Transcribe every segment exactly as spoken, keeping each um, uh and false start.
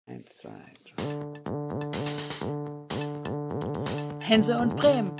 Eins, zwei, drei. Hänsel und Bremen.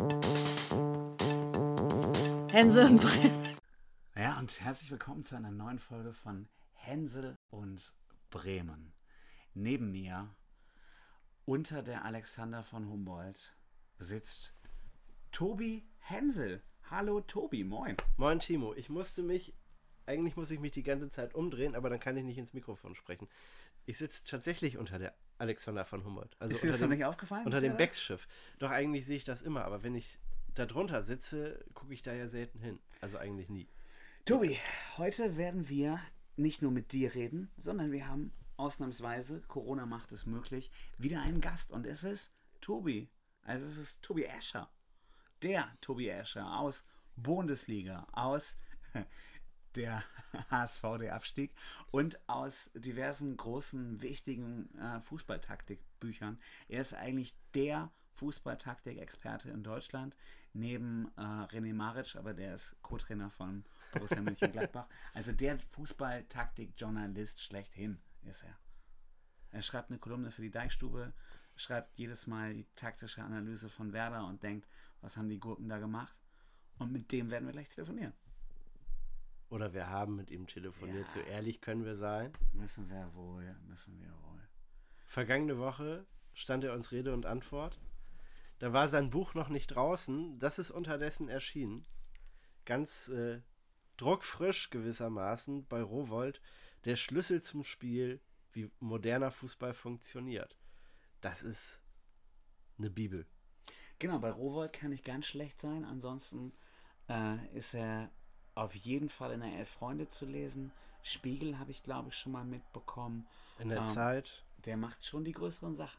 Hänsel und Bremen. Ja, und herzlich willkommen zu einer neuen Folge von Hänsel und Bremen. Neben mir, unter der Alexander von Humboldt, sitzt Tobi Hänsel. Hallo Tobi, moin. Moin Timo, ich musste mich, eigentlich muss ich mich die ganze Zeit umdrehen, aber dann kann ich nicht ins Mikrofon sprechen. Ich sitze tatsächlich unter der Alexander von Humboldt. Also Ist dir unter das dem, noch nicht aufgefallen? Unter dem das? Becksschiff. Doch eigentlich sehe ich das immer, aber wenn ich da drunter sitze, gucke ich da ja selten hin. Also eigentlich nie. Tobi, heute werden wir nicht nur mit dir reden, sondern wir haben ausnahmsweise, Corona macht es möglich, wieder einen Gast. Und es ist Tobi. Also es ist Tobi Escher. Der Tobi Escher aus Bundesliga, aus der H S V, der Abstieg, und aus diversen großen, wichtigen äh, Fußballtaktikbüchern. Er ist eigentlich der Fußballtaktik-Experte in Deutschland, neben äh, René Maric, aber der ist Co-Trainer von Borussia Mönchengladbach. Also der Fußballtaktik-Journalist schlechthin ist er. Er schreibt eine Kolumne für die Deichstube, schreibt jedes Mal die taktische Analyse von Werder und denkt, was haben die Gurken da gemacht? Und mit dem werden wir gleich telefonieren. Oder wir haben mit ihm telefoniert, Ja. so ehrlich können wir sein. Müssen wir wohl, müssen wir wohl. Vergangene Woche stand er uns Rede und Antwort. Da war sein Buch noch nicht draußen, das ist unterdessen erschienen. Ganz äh, druckfrisch gewissermaßen bei Rowohlt. Der Schlüssel zum Spiel, wie moderner Fußball funktioniert. Das ist eine Bibel. Genau, bei Rowohlt kann ich ganz schlecht sein. Ansonsten äh, ist er auf jeden Fall in der Elf Freunde zu lesen. Spiegel habe ich, glaube ich, schon mal mitbekommen. In der Ähm, Zeit. Der macht schon die größeren Sachen.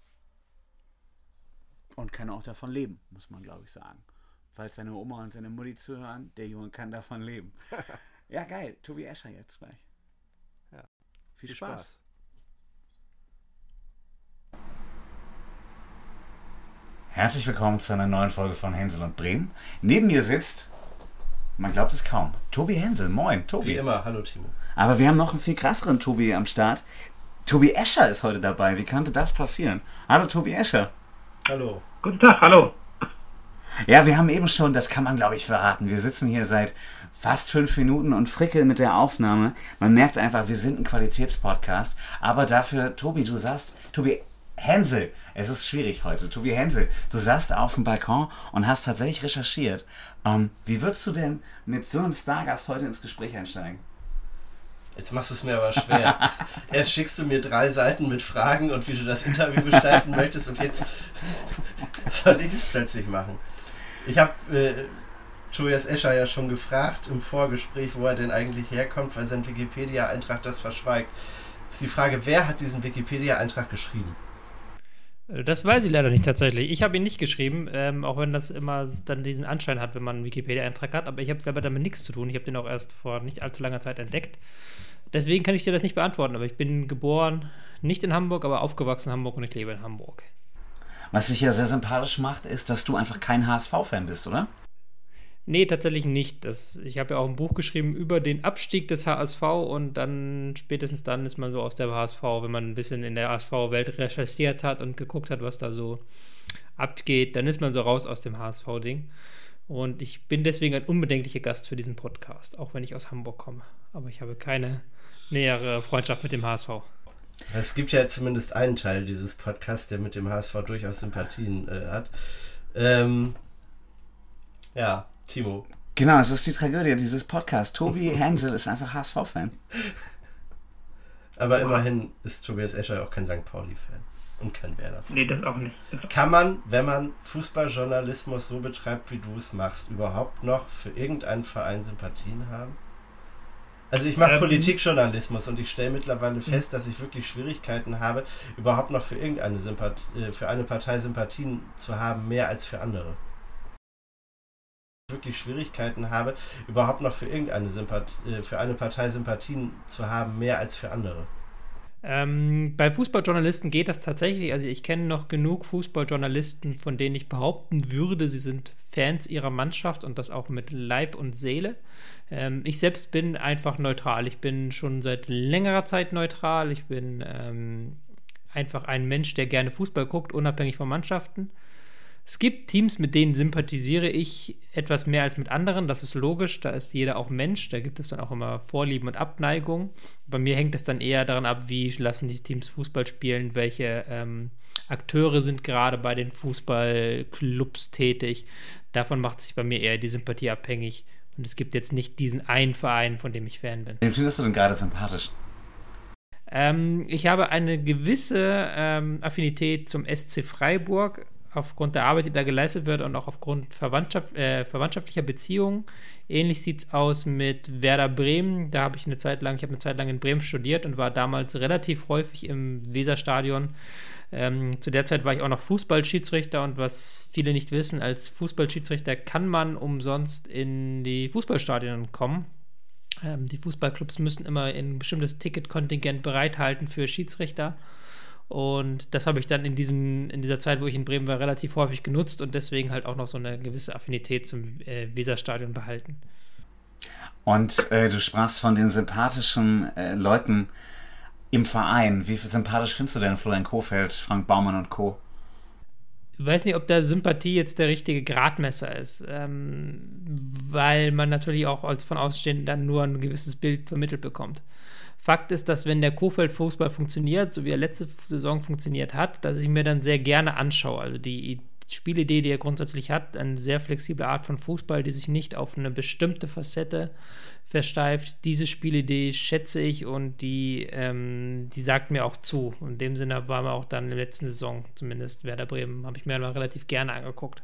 Und kann auch davon leben, muss man, glaube ich, sagen. Falls seine Oma und seine Mutti zuhören, der Junge kann davon leben. Ja, geil. Tobi Escher jetzt gleich. Ja. Viel, Viel Spaß. Spaß. Herzlich willkommen zu einer neuen Folge von Hänsel und Bremen. Neben mir sitzt, man glaubt es kaum, Tobi Hänsel. Moin, Tobi. Wie immer, hallo Timo. Aber wir haben noch einen viel krasseren Tobi am Start. Tobi Escher ist heute dabei. Wie konnte das passieren? Hallo Tobi Escher. Hallo. Guten Tag, hallo. Ja, wir haben eben schon, das kann man glaube ich verraten, wir sitzen hier seit fast fünf Minuten und frickeln mit der Aufnahme. Man merkt einfach, wir sind ein Qualitätspodcast. Aber dafür, Tobi, du sagst, Tobi Hänsel, es ist schwierig heute. Tobi Hänsel, du saßt auf dem Balkon und hast tatsächlich recherchiert. Ähm, wie würdest du denn mit so einem Stargast heute ins Gespräch einsteigen? Jetzt machst du es mir aber schwer. Erst schickst du mir drei Seiten mit Fragen und wie du das Interview gestalten möchtest und jetzt soll ich es plötzlich machen. Ich habe äh, Tobias Escher ja schon gefragt im Vorgespräch, wo er denn eigentlich herkommt, weil sein Wikipedia-Eintrag das verschweigt. Ist die Frage, wer hat diesen Wikipedia-Eintrag geschrieben? Das weiß ich leider nicht tatsächlich. Ich habe ihn nicht geschrieben, ähm, auch wenn das immer dann diesen Anschein hat, wenn man einen Wikipedia-Eintrag hat. Aber ich habe selber damit nichts zu tun. Ich habe den auch erst vor nicht allzu langer Zeit entdeckt. Deswegen kann ich dir das nicht beantworten. Aber ich bin geboren, nicht in Hamburg, aber aufgewachsen in Hamburg und ich lebe in Hamburg. Was dich ja sehr sympathisch macht, ist, dass du einfach kein H S V-Fan bist, oder? Nee, tatsächlich nicht. Das, ich habe ja auch ein Buch geschrieben über den Abstieg des H S V und dann, spätestens dann ist man so aus der H S V, wenn man ein bisschen in der H S V-Welt recherchiert hat und geguckt hat, was da so abgeht, dann ist man so raus aus dem H S V-Ding. Und ich bin deswegen ein unbedenklicher Gast für diesen Podcast, auch wenn ich aus Hamburg komme. Aber ich habe keine nähere Freundschaft mit dem H S V. Es gibt ja zumindest einen Teil dieses Podcasts, der mit dem H S V durchaus Sympathien äh, hat. Ähm, ja, Timo. Genau, es ist die Tragödie dieses Podcasts. Tobi Hänsel ist einfach H S V-Fan. Aber immerhin ist Tobias Escher auch kein Sankt Pauli-Fan und kein Werder-Fan. Nee, das auch nicht. Das Kann man, wenn man Fußballjournalismus so betreibt, wie du es machst, überhaupt noch für irgendeinen Verein Sympathien haben? Also ich mache Ähm, Politikjournalismus und ich stelle mittlerweile fest, dass ich wirklich Schwierigkeiten habe, überhaupt noch für irgendeine Sympath- äh, für eine Partei Sympathien zu haben, mehr als für andere. wirklich Schwierigkeiten habe, überhaupt noch für irgendeine Sympath- äh, für eine Partei Sympathien zu haben, mehr als für andere. Ähm, bei Fußballjournalisten geht das tatsächlich. Also ich kenne noch genug Fußballjournalisten, von denen ich behaupten würde, sie sind Fans ihrer Mannschaft und das auch mit Leib und Seele. Ähm, ich selbst bin einfach neutral. Ich bin schon seit längerer Zeit neutral. Ich bin ähm, einfach ein Mensch, der gerne Fußball guckt, unabhängig von Mannschaften. Es gibt Teams, mit denen sympathisiere ich etwas mehr als mit anderen. Das ist logisch, da ist jeder auch Mensch. Da gibt es dann auch immer Vorlieben und Abneigungen. Bei mir hängt es dann eher daran ab, wie lassen die Teams Fußball spielen, welche ähm, Akteure sind gerade bei den Fußballclubs tätig. Davon macht sich bei mir eher die Sympathie abhängig. Und es gibt jetzt nicht diesen einen Verein, von dem ich Fan bin. Wen findest du denn gerade sympathisch? Ähm, ich habe eine gewisse ähm, Affinität zum S C Freiburg, aufgrund der Arbeit, die da geleistet wird und auch aufgrund Verwandtschaft, äh, verwandtschaftlicher Beziehungen. Ähnlich sieht es aus mit Werder Bremen. Da habe ich eine Zeit lang, ich habe eine Zeit lang in Bremen studiert und war damals relativ häufig im Weserstadion. Ähm, zu der Zeit war ich auch noch Fußballschiedsrichter und was viele nicht wissen, als Fußballschiedsrichter kann man umsonst in die Fußballstadien kommen. Ähm, die Fußballclubs müssen immer ein bestimmtes Ticketkontingent bereithalten für Schiedsrichter. Und das habe ich dann in, diesem, in dieser Zeit, wo ich in Bremen war, relativ häufig genutzt und deswegen halt auch noch so eine gewisse Affinität zum äh, Weserstadion behalten. Und äh, du sprachst von den sympathischen äh, Leuten im Verein. Wie sympathisch findest du denn Florian Kohfeldt, Frank Baumann und Co.? Ich weiß nicht, ob da Sympathie jetzt der richtige Gradmesser ist, ähm, weil man natürlich auch als von Außenstehenden dann nur ein gewisses Bild vermittelt bekommt. Fakt ist, dass wenn der Kohfeldt-Fußball funktioniert, so wie er letzte Saison funktioniert hat, dass ich mir dann sehr gerne anschaue. Also die Spielidee, die er grundsätzlich hat, eine sehr flexible Art von Fußball, die sich nicht auf eine bestimmte Facette versteift. Diese Spielidee schätze ich und die, ähm, die sagt mir auch zu. In dem Sinne war mir auch dann in der letzten Saison, zumindest Werder Bremen, habe ich mir mal relativ gerne angeguckt.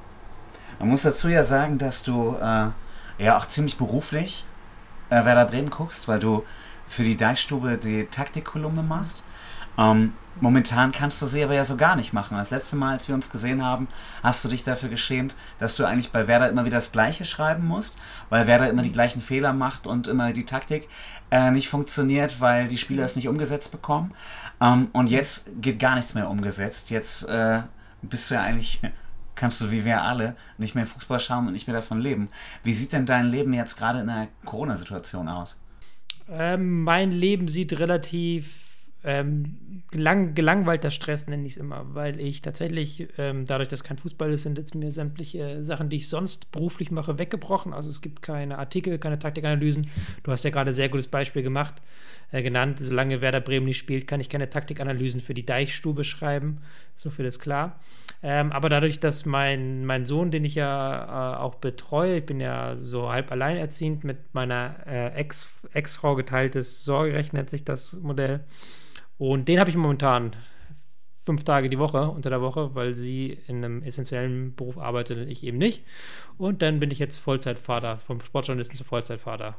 Man muss dazu ja sagen, dass du äh, ja auch ziemlich beruflich äh, Werder Bremen guckst, weil du für die Deichstube die Taktikkolumne machst. Ähm, momentan kannst du sie aber ja so gar nicht machen. Das letzte Mal, als wir uns gesehen haben, hast du dich dafür geschämt, dass du eigentlich bei Werder immer wieder das Gleiche schreiben musst, weil Werder immer die gleichen Fehler macht und immer die Taktik äh, nicht funktioniert, weil die Spieler es nicht umgesetzt bekommen. Ähm, und jetzt geht gar nichts mehr umgesetzt. Jetzt äh, bist du ja eigentlich, kannst du wie wir alle nicht mehr Fußball schauen und nicht mehr davon leben. Wie sieht denn dein Leben jetzt gerade in der Corona-Situation aus? Ähm, mein Leben sieht relativ ähm, gelang, gelangweilter Stress, nenne ich es immer, weil ich tatsächlich, ähm, dadurch, dass kein Fußball ist, sind jetzt mir sämtliche Sachen, die ich sonst beruflich mache, weggebrochen. Also es gibt keine Artikel, keine Taktikanalysen. Du hast ja gerade ein sehr gutes Beispiel gemacht, äh, genannt. Solange Werder Bremen nicht spielt, kann ich keine Taktikanalysen für die Deichstube schreiben. So viel ist klar. Ähm, aber dadurch, dass mein, mein Sohn, den ich ja äh, auch betreue, ich bin ja so halb alleinerziehend mit meiner äh, Ex, Ex-Frau geteiltes Sorgerecht, nennt sich das Modell. Und den habe ich momentan fünf Tage die Woche, unter der Woche, weil sie in einem essentiellen Beruf arbeitet und ich eben nicht. Und dann bin ich jetzt Vollzeitvater, vom Sportjournalisten zu Vollzeitvater.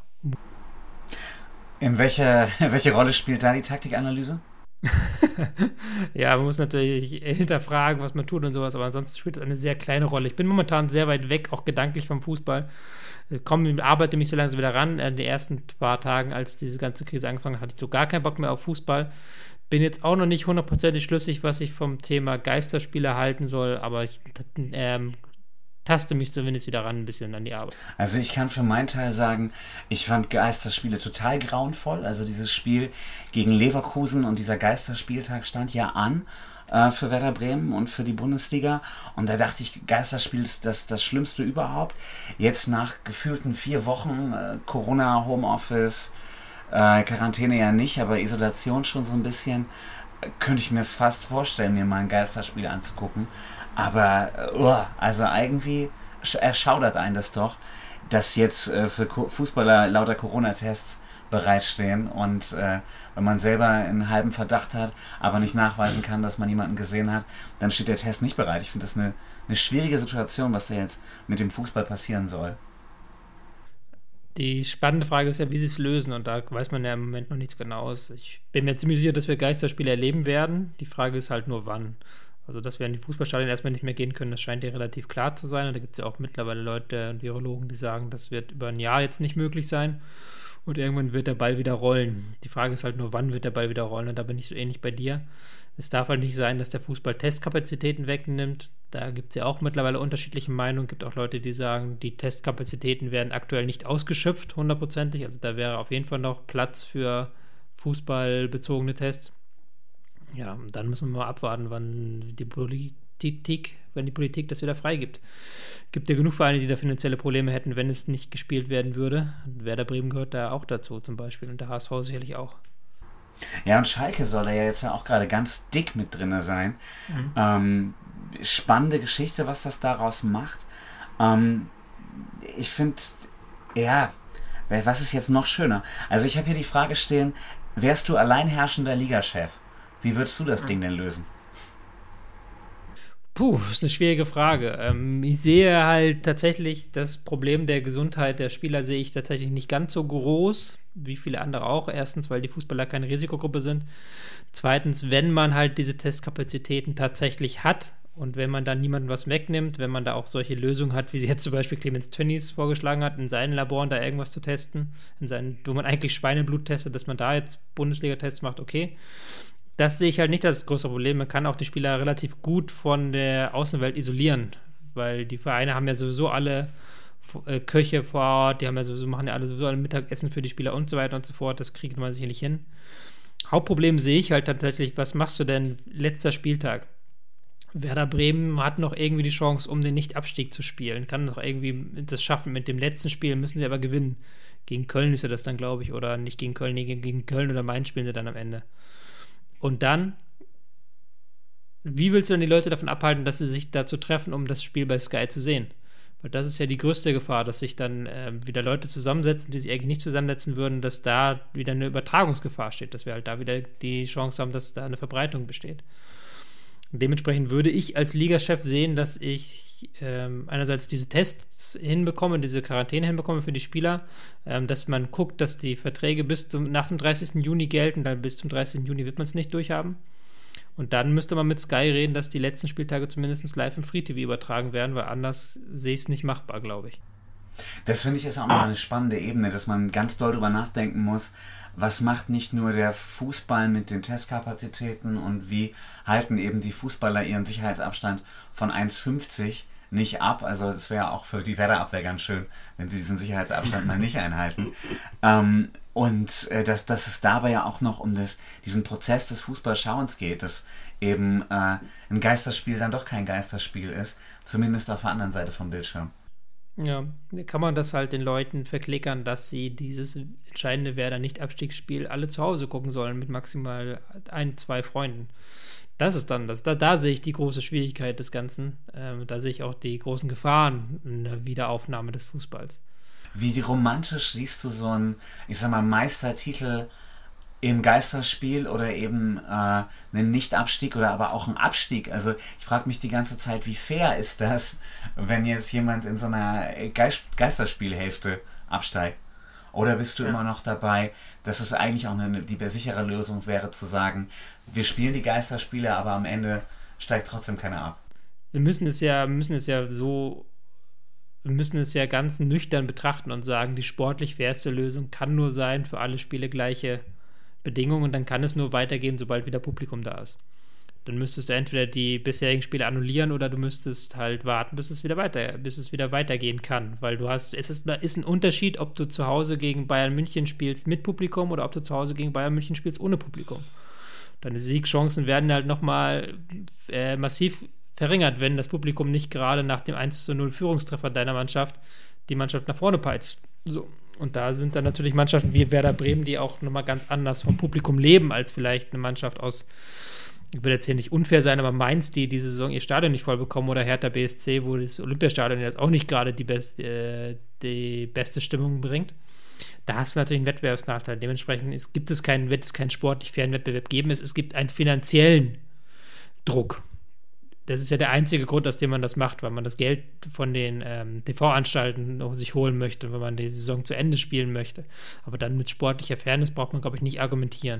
In welche, welche Rolle spielt da die Taktikanalyse? Ja, man muss natürlich hinterfragen, was man tut und sowas, aber ansonsten spielt es eine sehr kleine Rolle. Ich bin momentan sehr weit weg, auch gedanklich vom Fußball. Ich komme, arbeite mich so langsam wieder ran. In den ersten paar Tagen, als diese ganze Krise angefangen hat, hatte ich so gar keinen Bock mehr auf Fußball. Bin jetzt auch noch nicht hundertprozentig schlüssig, was ich vom Thema Geisterspiele halten soll, aber ich ähm, taste mich zumindest wieder ran ein bisschen an die Arbeit. Also ich kann für meinen Teil sagen, ich fand Geisterspiele total grauenvoll. Also dieses Spiel gegen Leverkusen und dieser Geisterspieltag stand ja an äh, für Werder Bremen und für die Bundesliga. Und da dachte ich, Geisterspiel ist das, das Schlimmste überhaupt. Jetzt nach gefühlten vier Wochen äh, Corona, Homeoffice, äh, Quarantäne ja nicht, aber Isolation schon so ein bisschen, äh, könnte ich mir es fast vorstellen, mir mal ein Geisterspiel anzugucken. Aber, uh, also irgendwie erschaudert einen das doch, dass jetzt äh, für Ko- Fußballer lauter Corona-Tests bereitstehen und äh, wenn man selber einen halben Verdacht hat, aber nicht nachweisen kann, dass man jemanden gesehen hat, dann steht der Test nicht bereit. Ich finde das eine, eine schwierige Situation, was da jetzt mit dem Fußball passieren soll. Die spannende Frage ist ja, wie sie es lösen und da weiß man ja im Moment noch nichts Genaues. Ich bin mir ziemlich sicher, dass wir Geisterspiele erleben werden. Die Frage ist halt nur, wann. Also, dass wir in die Fußballstadien erstmal nicht mehr gehen können, das scheint ja relativ klar zu sein. Und da gibt es ja auch mittlerweile Leute und Virologen, die sagen, das wird über ein Jahr jetzt nicht möglich sein. und irgendwann wird der Ball wieder rollen. Die Frage ist halt nur, wann wird der Ball wieder rollen, und da bin ich so ähnlich bei dir. Es darf halt nicht sein, dass der Fußball Testkapazitäten wegnimmt. Da gibt es ja auch mittlerweile unterschiedliche Meinungen. Es gibt auch Leute, die sagen, die Testkapazitäten werden aktuell nicht ausgeschöpft, hundertprozentig. Also da wäre auf jeden Fall noch Platz für fußballbezogene Tests. Ja, dann müssen wir mal abwarten, wann die Politik, wenn die Politik das wieder freigibt. Es gibt ja genug Vereine, die da finanzielle Probleme hätten, wenn es nicht gespielt werden würde. Werder Bremen gehört da auch dazu zum Beispiel und der H S V sicherlich auch. Ja, und Schalke soll da ja jetzt ja auch gerade ganz dick mit drin sein. Mhm. Ähm, spannende Geschichte, was das daraus macht. Ähm, ich finde, ja, was ist jetzt noch schöner? Also ich habe hier die Frage stehen, wärst du alleinherrschender Ligachef? Wie würdest du das mhm. Ding denn lösen? Puh, das ist eine schwierige Frage. Ähm, ich sehe halt tatsächlich das Problem der Gesundheit der Spieler sehe ich tatsächlich nicht ganz so groß, wie viele andere auch. Erstens, weil die Fußballer keine Risikogruppe sind. Zweitens, wenn man halt diese Testkapazitäten tatsächlich hat und wenn man dann niemandem was wegnimmt, wenn man da auch solche Lösungen hat, wie sie jetzt zum Beispiel Clemens Tönnies vorgeschlagen hat, in seinen Laboren da irgendwas zu testen, in seinen, wo man eigentlich Schweineblut testet, dass man da jetzt Bundesliga-Tests macht, okay. Das sehe ich halt nicht als größere Problem. Man kann auch die Spieler relativ gut von der Außenwelt isolieren, weil die Vereine haben ja sowieso alle äh, Köche vor Ort, die haben ja sowieso, machen ja alle sowieso alle Mittagessen für die Spieler und so weiter und so fort. Das kriegt man sicherlich hin. Hauptproblem sehe ich halt tatsächlich, was machst du denn letzter Spieltag? Werder Bremen hat noch irgendwie die Chance, um den Nicht-Abstieg zu spielen. Kann noch irgendwie das schaffen. Mit dem letzten Spiel müssen sie aber gewinnen. Gegen Köln ist ja das dann, glaube ich, oder nicht gegen Köln, nee, gegen Köln oder Mainz spielen sie dann am Ende. Und dann, wie willst du denn die Leute davon abhalten, dass sie sich dazu treffen, um das Spiel bei Sky zu sehen? Weil das ist ja die größte Gefahr, dass sich dann äh, wieder Leute zusammensetzen, die sich eigentlich nicht zusammensetzen würden, dass da wieder eine Übertragungsgefahr steht, dass wir halt da wieder die Chance haben, dass da eine Verbreitung besteht. Und dementsprechend würde ich als Ligachef sehen, dass ich ähm, einerseits diese Tests hinbekomme, diese Quarantäne hinbekomme für die Spieler, ähm, dass man guckt, dass die Verträge bis zum, nach dem dreißigsten Juni gelten, dann bis zum dreißigsten Juni wird man es nicht durchhaben. Und dann müsste man mit Sky reden, dass die letzten Spieltage zumindest live im Free T V übertragen werden, weil anders sehe ich es nicht machbar, glaube ich. Das finde ich ist auch noch eine spannende Ebene, dass man ganz doll drüber nachdenken muss, was macht nicht nur der Fußball mit den Testkapazitäten und wie halten eben die Fußballer ihren Sicherheitsabstand von eins fünfzig nicht ab. Also das wäre auch für die Werder-Abwehr ganz schön, wenn sie diesen Sicherheitsabstand mal nicht einhalten. Ähm, und äh, dass, dass es dabei ja auch noch um das, diesen Prozess des Fußballschauens geht, dass eben äh, ein Geisterspiel dann doch kein Geisterspiel ist, zumindest auf der anderen Seite vom Bildschirm. Ja, kann man das halt den Leuten verklickern, dass sie dieses entscheidende Werder-Nicht-Abstiegsspiel alle zu Hause gucken sollen mit maximal ein, zwei Freunden. Das ist dann das. Da, da sehe ich die große Schwierigkeit des Ganzen. Ähm, da sehe ich auch die großen Gefahren in der Wiederaufnahme des Fußballs. Wie romantisch siehst du so einen, ich sag mal, Meistertitel im Geisterspiel oder eben äh, einen Nicht-Abstieg oder aber auch einen Abstieg? Also ich frage mich die ganze Zeit, wie fair ist das, wenn jetzt jemand in so einer Geist- Geisterspielhälfte absteigt? Oder bist du ja. immer noch dabei, dass es eigentlich auch eine, die sichere Lösung wäre, zu sagen, wir spielen die Geisterspiele, aber am Ende steigt trotzdem keiner ab? Wir müssen es ja, müssen es ja so, wir müssen es ja ganz nüchtern betrachten und sagen, die sportlich fairste Lösung kann nur sein, für alle Spiele gleiche Bedingungen, und dann kann es nur weitergehen, sobald wieder Publikum da ist. Dann müsstest du entweder die bisherigen Spiele annullieren oder du müsstest halt warten, bis es wieder weiter, bis es wieder weitergehen kann, weil du hast, es ist, ist ein Unterschied, ob du zu Hause gegen Bayern München spielst mit Publikum oder ob du zu Hause gegen Bayern München spielst ohne Publikum. Deine Siegchancen werden halt nochmal äh, massiv verringert, wenn das Publikum nicht gerade nach dem eins zu null Führungstreffer deiner Mannschaft die Mannschaft nach vorne peitscht. So. Und da sind dann natürlich Mannschaften wie Werder Bremen, die auch nochmal ganz anders vom Publikum leben, als vielleicht eine Mannschaft aus, ich will jetzt hier nicht unfair sein, aber Mainz, die diese Saison ihr Stadion nicht voll bekommen, oder Hertha B S C, wo das Olympiastadion jetzt auch nicht gerade die, best, äh, die beste Stimmung bringt. Da hast du natürlich einen Wettbewerbsnachteil. Dementsprechend ist, gibt es keinen, wird es keinen sportlich fairen Wettbewerb geben. Es, es gibt einen finanziellen Druck. Das ist ja der einzige Grund, aus dem man das macht, weil man das Geld von den ähm, T V-Anstalten sich holen möchte, wenn man die Saison zu Ende spielen möchte. Aber dann mit sportlicher Fairness braucht man, glaube ich, nicht argumentieren.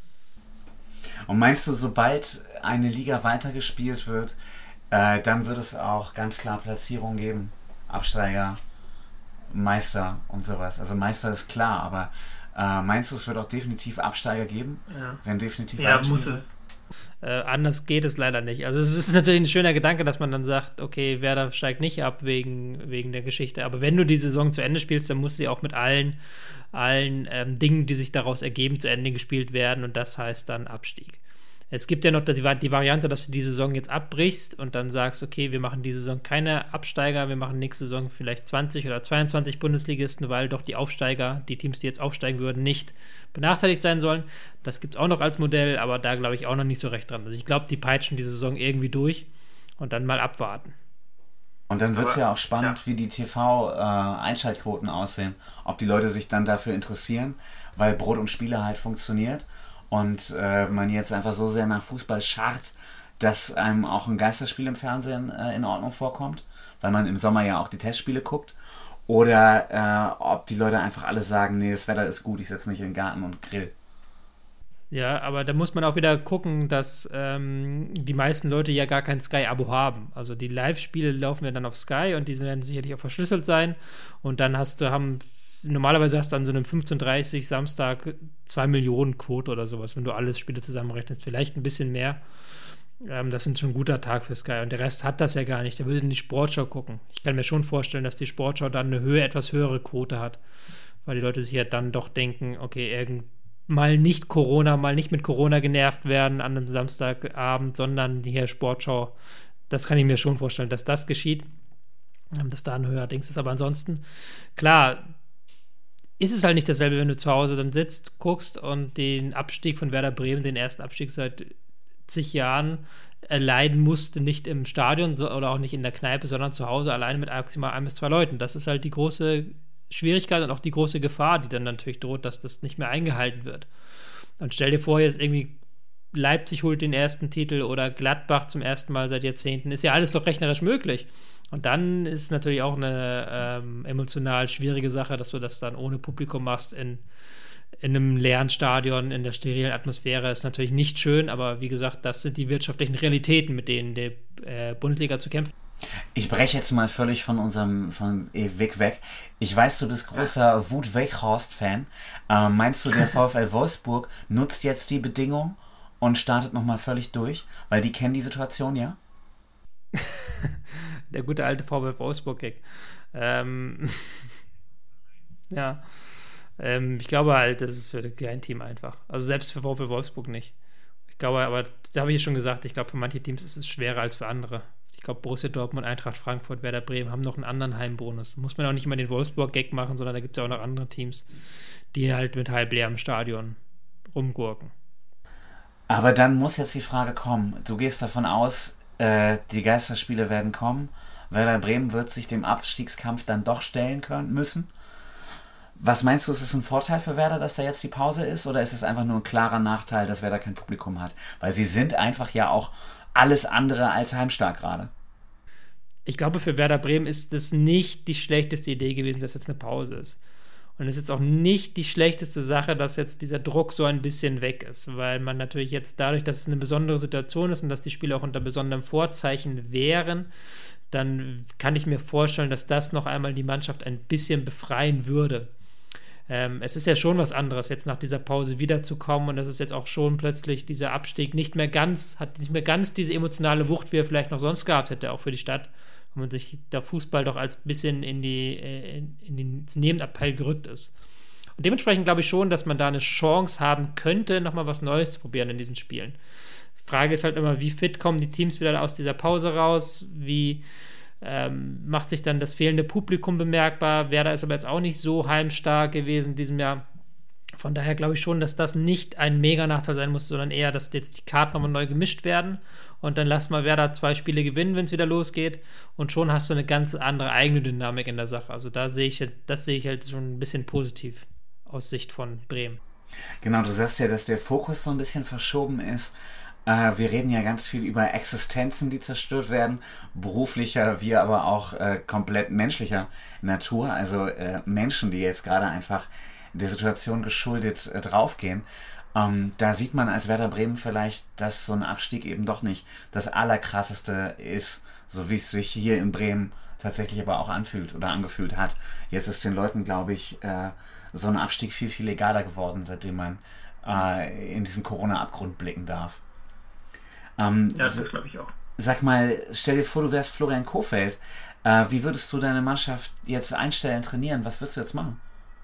Und meinst du, sobald eine Liga weitergespielt wird, äh, dann wird es auch ganz klar Platzierungen geben? Absteiger, Meister und sowas. Also Meister ist klar, aber äh, meinst du, es wird auch definitiv Absteiger geben? Ja. Wenn definitiv Ja, Absteiger muss wird? es. Äh, anders geht es leider nicht. Also es ist natürlich ein schöner Gedanke, dass man dann sagt, okay, Werder steigt nicht ab wegen, wegen der Geschichte. Aber wenn du die Saison zu Ende spielst, dann muss sie auch mit allen, allen ähm, Dingen, die sich daraus ergeben, zu Ende gespielt werden. Und das heißt dann Abstieg. Es gibt ja noch die, die Variante, dass du die Saison jetzt abbrichst und dann sagst, okay, wir machen die Saison keine Absteiger, wir machen nächste Saison vielleicht zwanzig oder zweiundzwanzig Bundesligisten, weil doch die Aufsteiger, die Teams, die jetzt aufsteigen würden, nicht benachteiligt sein sollen. Das gibt es auch noch als Modell, aber da glaube ich auch noch nicht so recht dran. Also ich glaube, die peitschen die Saison irgendwie durch und dann mal abwarten. Und dann wird es Aber, ja auch spannend, ja. wie die T V-Einschaltquoten aussehen. Ob die Leute sich dann dafür interessieren, weil Brot und Spiele halt funktioniert und äh, man jetzt einfach so sehr nach Fußball scharrt, dass einem auch ein Geisterspiel im Fernsehen äh, in Ordnung vorkommt, weil man im Sommer ja auch die Testspiele guckt. Oder äh, ob die Leute einfach alle sagen, nee, das Wetter ist gut, ich setze mich in den Garten und grill. Ja, aber da muss man auch wieder gucken, dass ähm, die meisten Leute ja gar kein Sky-Abo haben. Also die Live-Spiele laufen ja dann auf Sky und die werden sicherlich auch verschlüsselt sein. Und dann hast du, haben, normalerweise hast du an so einem fünfzehn Uhr dreißig Samstag zwei Millionen Quote oder sowas, wenn du alle Spiele zusammenrechnest. Vielleicht ein bisschen mehr. Ähm, das ist schon ein guter Tag für Sky. Und der Rest hat das ja gar nicht. Der würde in die Sportschau gucken. Ich kann mir schon vorstellen, dass die Sportschau dann eine Höhe, etwas höhere Quote hat. Weil die Leute sich ja dann doch denken, okay, irgend mal nicht Corona, mal nicht mit Corona genervt werden an einem Samstagabend, sondern die hier Sportschau, das kann ich mir schon vorstellen, dass das geschieht, dass da ein höherer Dings ist. Aber ansonsten, klar, ist es halt nicht dasselbe, wenn du zu Hause dann sitzt, guckst und den Abstieg von Werder Bremen, den ersten Abstieg seit zig Jahren, erleiden musste, nicht im Stadion so, oder auch nicht in der Kneipe, sondern zu Hause alleine mit maximal ein bis zwei Leuten. Das ist halt die große Schwierigkeit und auch die große Gefahr, die dann natürlich droht, dass das nicht mehr eingehalten wird. Und stell dir vor, jetzt irgendwie Leipzig holt den ersten Titel oder Gladbach zum ersten Mal seit Jahrzehnten. Ist ja alles doch rechnerisch möglich. Und dann ist es natürlich auch eine ähm, emotional schwierige Sache, dass du das dann ohne Publikum machst in, in einem leeren Stadion, in der sterilen Atmosphäre. Ist natürlich nicht schön, aber wie gesagt, das sind die wirtschaftlichen Realitäten, mit denen die äh, Bundesliga zu kämpfen. Ich breche jetzt mal völlig von unserem von Weg weg. Ich weiß, du bist großer Wout Weghorst-Fan. Ähm, meinst du, der VfL Wolfsburg nutzt jetzt die Bedingung und startet nochmal völlig durch? Weil die kennen die Situation, ja? Der gute alte VfL Wolfsburg-Gag. Ähm, ja. Ähm, ich glaube halt, das ist für kein Team einfach. Also selbst für VfL Wolfsburg nicht. Ich glaube, aber da habe ich ja schon gesagt, ich glaube, für manche Teams ist es schwerer als für andere. Ich glaube, Borussia Dortmund, Eintracht Frankfurt, Werder Bremen haben noch einen anderen Heimbonus. Muss man auch nicht immer den Wolfsburg-Gag machen, sondern da gibt es ja auch noch andere Teams, die halt mit halb leerem Stadion rumgurken. Aber dann muss jetzt die Frage kommen. Du gehst davon aus, äh, die Geisterspiele werden kommen. Werder Bremen wird sich dem Abstiegskampf dann doch stellen können müssen. Was meinst du, ist es ein Vorteil für Werder, dass da jetzt die Pause ist? Oder ist es einfach nur ein klarer Nachteil, dass Werder kein Publikum hat? Weil sie sind einfach ja auch alles andere als heimstark gerade. Ich glaube, für Werder Bremen ist es nicht die schlechteste Idee gewesen, dass jetzt eine Pause ist. Und es ist jetzt auch nicht die schlechteste Sache, dass jetzt dieser Druck so ein bisschen weg ist, weil man natürlich jetzt dadurch, dass es eine besondere Situation ist und dass die Spiele auch unter besonderem Vorzeichen wären, dann kann ich mir vorstellen, dass das noch einmal die Mannschaft ein bisschen befreien würde. Ähm, es ist ja schon was anderes, jetzt nach dieser Pause wiederzukommen, und das ist jetzt auch schon plötzlich dieser Abstieg nicht mehr ganz, hat nicht mehr ganz diese emotionale Wucht, wie er vielleicht noch sonst gehabt hätte, auch für die Stadt, wo man sich der Fußball doch als bisschen in die in, in den Nebenabteil gerückt ist. Und dementsprechend glaube ich schon, dass man da eine Chance haben könnte, nochmal was Neues zu probieren in diesen Spielen. Die Frage ist halt immer, wie fit kommen die Teams wieder aus dieser Pause raus, wie Ähm, macht sich dann das fehlende Publikum bemerkbar. Werder ist aber jetzt auch nicht so heimstark gewesen in diesem Jahr. Von daher glaube ich schon, dass das nicht ein Mega-Nachteil sein muss, sondern eher, dass jetzt die Karten nochmal neu gemischt werden und dann lass mal Werder zwei Spiele gewinnen, wenn es wieder losgeht, und schon hast du eine ganz andere eigene Dynamik in der Sache. Also da sehe ich, das sehe ich halt schon ein bisschen positiv aus Sicht von Bremen. Genau, du sagst ja, dass der Fokus so ein bisschen verschoben ist. Wir reden ja ganz viel über Existenzen, die zerstört werden, beruflicher wie aber auch äh, komplett menschlicher Natur. Also äh, Menschen, die jetzt gerade einfach der Situation geschuldet äh, draufgehen. Ähm, da sieht man als Werder Bremen vielleicht, dass so ein Abstieg eben doch nicht das Allerkrasseste ist, so wie es sich hier in Bremen tatsächlich aber auch anfühlt oder angefühlt hat. Jetzt ist den Leuten, glaube ich, äh, so ein Abstieg viel, viel egaler geworden, seitdem man äh, in diesen Corona-Abgrund blicken darf. Ähm, ja, das glaube ich auch. Sag mal, stell dir vor, du wärst Florian Kohfeldt. Äh, wie würdest du deine Mannschaft jetzt einstellen, trainieren? Was wirst du jetzt machen?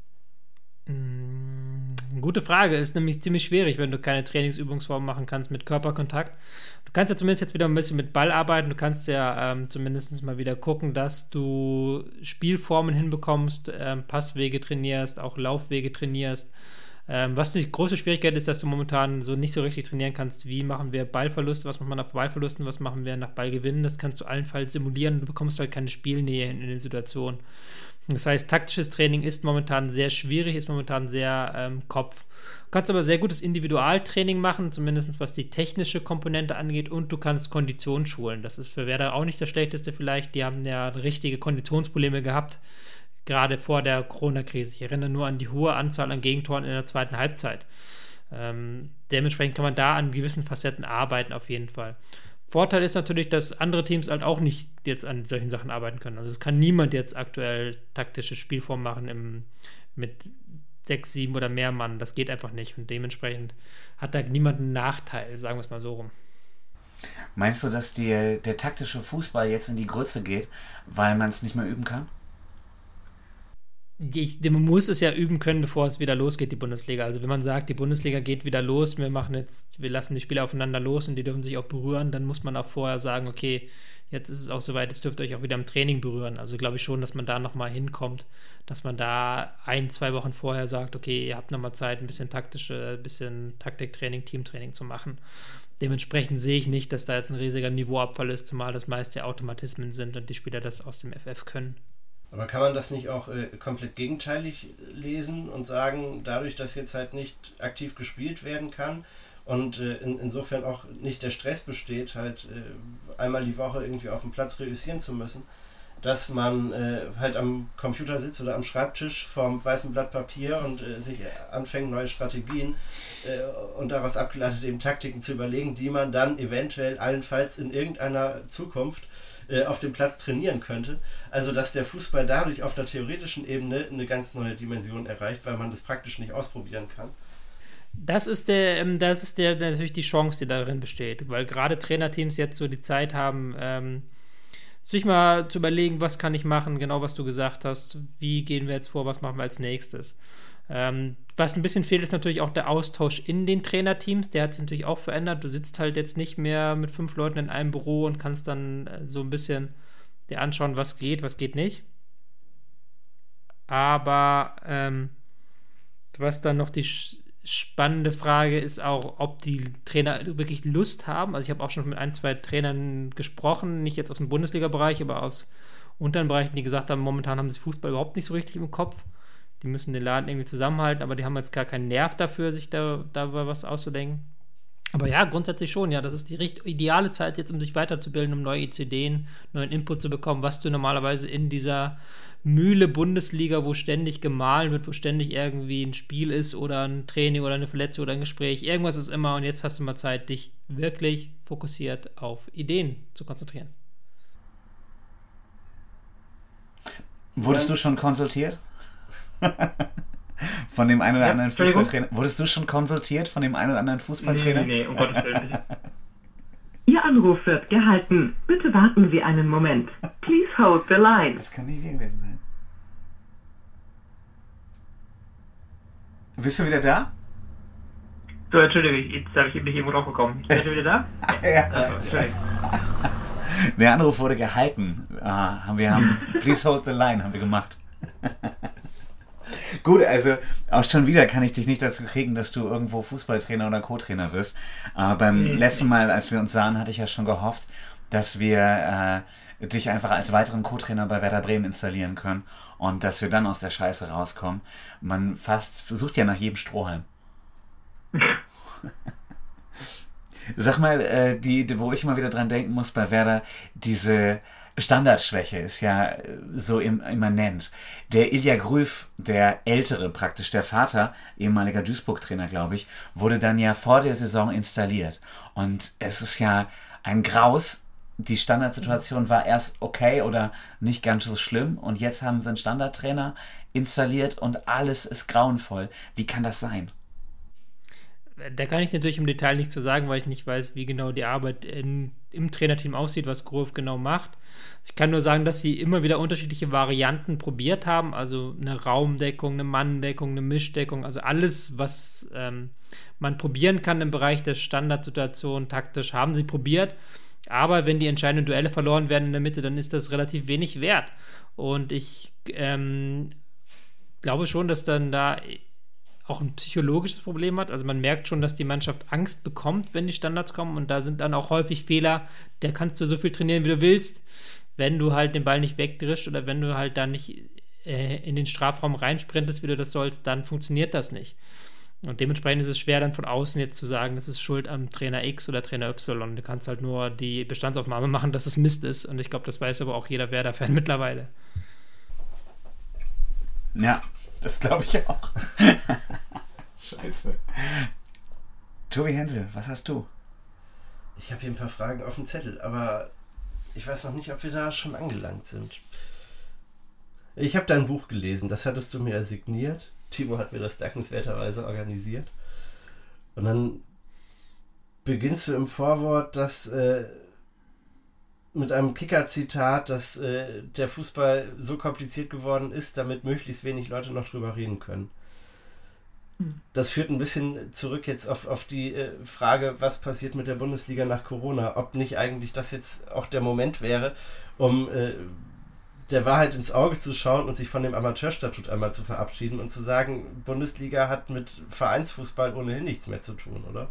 Gute Frage. Ist nämlich ziemlich schwierig, wenn du keine Trainingsübungsform machen kannst mit Körperkontakt. Du kannst ja zumindest jetzt wieder ein bisschen mit Ball arbeiten. Du kannst ja ähm, zumindest mal wieder gucken, dass du Spielformen hinbekommst, ähm, Passwege trainierst, auch Laufwege trainierst. Ähm, was die große Schwierigkeit ist, dass du momentan so nicht so richtig trainieren kannst, wie machen wir Ballverluste, was macht man nach Ballverlusten, was machen wir nach Ballgewinnen. Das kannst du allenfalls simulieren. Du bekommst halt keine Spielnähe in, in den Situationen. Das heißt, taktisches Training ist momentan sehr schwierig, ist momentan sehr ähm, Kopf. Du kannst aber sehr gutes Individualtraining machen, zumindest was die technische Komponente angeht, und du kannst Kondition schulen. Das ist für Werder auch nicht das Schlechteste vielleicht. Die haben ja richtige Konditionsprobleme gehabt, gerade vor der Corona-Krise. Ich erinnere nur an die hohe Anzahl an Gegentoren in der zweiten Halbzeit. Ähm, dementsprechend kann man da an gewissen Facetten arbeiten auf jeden Fall. Vorteil ist natürlich, dass andere Teams halt auch nicht jetzt an solchen Sachen arbeiten können. Also es kann niemand jetzt aktuell taktische Spielform machen im, mit sechs, sieben oder mehr Mann. Das geht einfach nicht. Und dementsprechend hat da niemand einen Nachteil, sagen wir es mal so rum. Meinst du, dass die, der taktische Fußball jetzt in die Grütze geht, weil man es nicht mehr üben kann? Ich, man muss es ja üben können, bevor es wieder losgeht, die Bundesliga. Also wenn man sagt, die Bundesliga geht wieder los, wir machen jetzt, wir lassen die Spieler aufeinander los und die dürfen sich auch berühren, dann muss man auch vorher sagen, okay, jetzt ist es auch soweit, jetzt dürft ihr euch auch wieder im Training berühren. Also glaube ich schon, dass man da nochmal hinkommt, dass man da ein, zwei Wochen vorher sagt, okay, ihr habt nochmal Zeit, ein bisschen taktische, ein bisschen Taktiktraining, Teamtraining zu machen. Dementsprechend sehe ich nicht, dass da jetzt ein riesiger Niveauabfall ist, zumal das meiste Automatismen sind und die Spieler das aus dem F F können. Aber kann man das nicht auch äh, komplett gegenteilig lesen und sagen, dadurch, dass jetzt halt nicht aktiv gespielt werden kann und äh, in, insofern auch nicht der Stress besteht, halt äh, einmal die Woche irgendwie auf dem Platz reüssieren zu müssen, dass man äh, halt am Computer sitzt oder am Schreibtisch vorm weißen Blatt Papier und äh, sich anfängt, neue Strategien äh, und daraus abgeleitet eben Taktiken zu überlegen, die man dann eventuell allenfalls in irgendeiner Zukunft auf dem Platz trainieren könnte. Also dass der Fußball dadurch auf der theoretischen Ebene eine ganz neue Dimension erreicht, weil man das praktisch nicht ausprobieren kann. Das ist der, das ist der natürlich die Chance, die darin besteht, weil gerade Trainerteams jetzt so die Zeit haben, ähm, sich mal zu überlegen, was kann ich machen, genau was du gesagt hast, wie gehen wir jetzt vor, was machen wir als nächstes. Ähm, was ein bisschen fehlt, ist natürlich auch der Austausch in den Trainerteams. Der hat sich natürlich auch verändert. Du sitzt halt jetzt nicht mehr mit fünf Leuten in einem Büro und kannst dann so ein bisschen dir anschauen, was geht, was geht nicht. Aber ähm, was dann noch die spannende Frage ist auch, ob die Trainer wirklich Lust haben. Also ich habe auch schon mit ein, zwei Trainern gesprochen, nicht jetzt aus dem Bundesliga-Bereich, aber aus unteren Bereichen, die gesagt haben, momentan haben sie Fußball überhaupt nicht so richtig im Kopf. Die müssen den Laden irgendwie zusammenhalten, aber die haben jetzt gar keinen Nerv dafür, sich da darüber was auszudenken. Aber ja, grundsätzlich schon, ja, das ist die richtig ideale Zeit jetzt, um sich weiterzubilden, um neue Ideen, neuen Input zu bekommen, was du normalerweise in dieser Mühle Bundesliga, wo ständig gemahlen wird, wo ständig irgendwie ein Spiel ist oder ein Training oder eine Verletzung oder ein Gespräch, irgendwas ist immer, und jetzt hast du mal Zeit, dich wirklich fokussiert auf Ideen zu konzentrieren. Wurdest du schon konsultiert? Von dem einen oder Ja, anderen Fußballtrainer. Wurdest du schon konsultiert von dem einen oder anderen Fußballtrainer? Nee, nee, nee, um Gottes Willen nicht. Ihr Anruf wird gehalten. Bitte warten Sie einen Moment. Please hold the line. Das kann nicht wir gewesen sein. Bist du wieder da? So, entschuldige, jetzt habe ich eben nicht irgendwo drauf gekommen. Bist du wieder da? Ja. Also, entschuldige. Der Anruf wurde gehalten. Ah, haben wir haben Please hold the line haben wir gemacht. Gut, also auch schon wieder kann ich dich nicht dazu kriegen, dass du irgendwo Fußballtrainer oder Co-Trainer wirst. Aber beim Nee. letzten Mal, als wir uns sahen, hatte ich ja schon gehofft, dass wir äh, dich einfach als weiteren Co-Trainer bei Werder Bremen installieren können und dass wir dann aus der Scheiße rauskommen. Man fast sucht ja nach jedem Strohhalm. Sag mal, äh, die, die, wo ich immer wieder dran denken muss bei Werder, diese Standardschwäche ist ja äh, so im, immanent. Der Ilja Grüf, der Ältere praktisch, der Vater, ehemaliger Duisburg-Trainer, glaube ich, wurde dann ja vor der Saison installiert. Und es ist ja ein Graus. Die Standardsituation war erst okay oder nicht ganz so schlimm und jetzt haben sie einen Standardtrainer installiert und alles ist grauenvoll. Wie kann das sein? Da kann ich natürlich im Detail nichts zu sagen, weil ich nicht weiß, wie genau die Arbeit in, im Trainerteam aussieht, was Grove genau macht. Ich kann nur sagen, dass sie immer wieder unterschiedliche Varianten probiert haben, also eine Raumdeckung, eine Manndeckung, eine Mischdeckung, also alles, was ähm, man probieren kann im Bereich der Standardsituation taktisch, haben sie probiert. Aber wenn die entscheidenden Duelle verloren werden in der Mitte, dann ist das relativ wenig wert. Und ich ähm, glaube schon, dass dann da auch ein psychologisches Problem hat. Also man merkt schon, dass die Mannschaft Angst bekommt, wenn die Standards kommen. Und da sind dann auch häufig Fehler. Da kannst du so viel trainieren, wie du willst. Wenn du halt den Ball nicht wegdrischst oder wenn du halt da nicht äh, in den Strafraum reinsprintest, wie du das sollst, dann funktioniert das nicht. Und dementsprechend ist es schwer, dann von außen jetzt zu sagen, das ist Schuld am Trainer X oder Trainer Y. Du kannst halt nur die Bestandsaufnahme machen, dass es Mist ist. Und ich glaube, das weiß aber auch jeder Werder-Fan mittlerweile. Ja, das glaube ich auch. Scheiße. Tobi Hensel, was hast du? Ich habe hier ein paar Fragen auf dem Zettel, aber ich weiß noch nicht, ob wir da schon angelangt sind. Ich habe dein Buch gelesen, das hattest du mir signiert. Timo hat mir das dankenswerterweise organisiert. Und dann beginnst du im Vorwort, dass äh, mit einem Kicker-Zitat, dass äh, der Fußball so kompliziert geworden ist, damit möglichst wenig Leute noch drüber reden können. Das führt ein bisschen zurück jetzt auf, auf die äh, Frage, was passiert mit der Bundesliga nach Corona? Ob nicht eigentlich das jetzt auch der Moment wäre, um äh, der Wahrheit ins Auge zu schauen und sich von dem Amateurstatut einmal zu verabschieden und zu sagen, Bundesliga hat mit Vereinsfußball ohnehin nichts mehr zu tun, oder?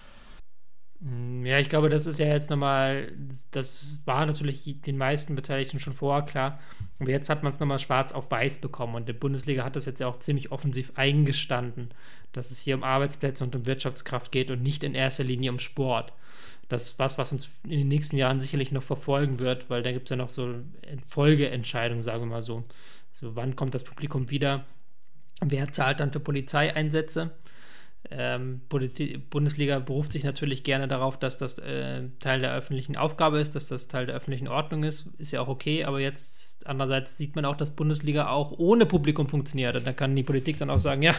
Ja, ich glaube, das ist ja jetzt nochmal, das war natürlich den meisten Beteiligten schon vorher klar, aber jetzt hat man es nochmal schwarz auf weiß bekommen und die Bundesliga hat das jetzt ja auch ziemlich offensiv eingestanden, dass es hier um Arbeitsplätze und um Wirtschaftskraft geht und nicht in erster Linie um Sport. Das ist was, was uns in den nächsten Jahren sicherlich noch verfolgen wird, weil da gibt es ja noch so Folgeentscheidungen, sagen wir mal so. So, wann kommt das Publikum wieder? Wer zahlt dann für Polizeieinsätze? Ähm, Bundesliga beruft sich natürlich gerne darauf, dass das äh, Teil der öffentlichen Aufgabe ist, dass das Teil der öffentlichen Ordnung ist. Ist ja auch okay, aber jetzt andererseits sieht man auch, dass Bundesliga auch ohne Publikum funktioniert. Und da kann die Politik dann auch sagen, ja,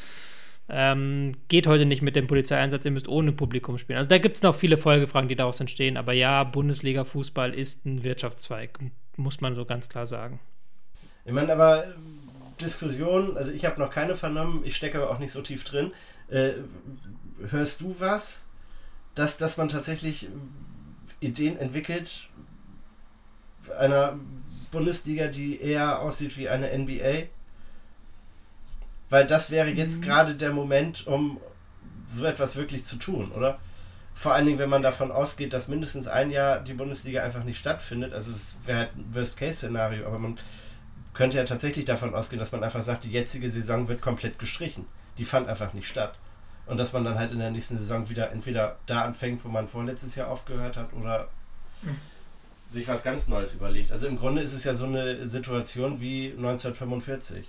Ähm, geht heute nicht mit dem Polizeieinsatz, ihr müsst ohne Publikum spielen. Also da gibt es noch viele Folgefragen, die daraus entstehen, aber ja, Bundesliga-Fußball ist ein Wirtschaftszweig, muss man so ganz klar sagen. Ich meine, aber Diskussion, also ich habe noch keine vernommen, ich stecke aber auch nicht so tief drin. Äh, hörst du was, dass, dass man tatsächlich Ideen entwickelt einer Bundesliga, die eher aussieht wie eine N B A? Weil das wäre jetzt mhm. gerade der Moment, um so etwas wirklich zu tun, oder? Vor allen Dingen, wenn man davon ausgeht, dass mindestens ein Jahr die Bundesliga einfach nicht stattfindet. Also es wäre halt ein Worst-Case-Szenario, aber man könnte ja tatsächlich davon ausgehen, dass man einfach sagt, die jetzige Saison wird komplett gestrichen. Die fand einfach nicht statt. Und dass man dann halt in der nächsten Saison wieder entweder da anfängt, wo man vorletztes Jahr aufgehört hat, oder mhm. sich was ganz Neues überlegt. Also im Grunde ist es ja so eine Situation wie neunzehnhundertfünfundvierzig.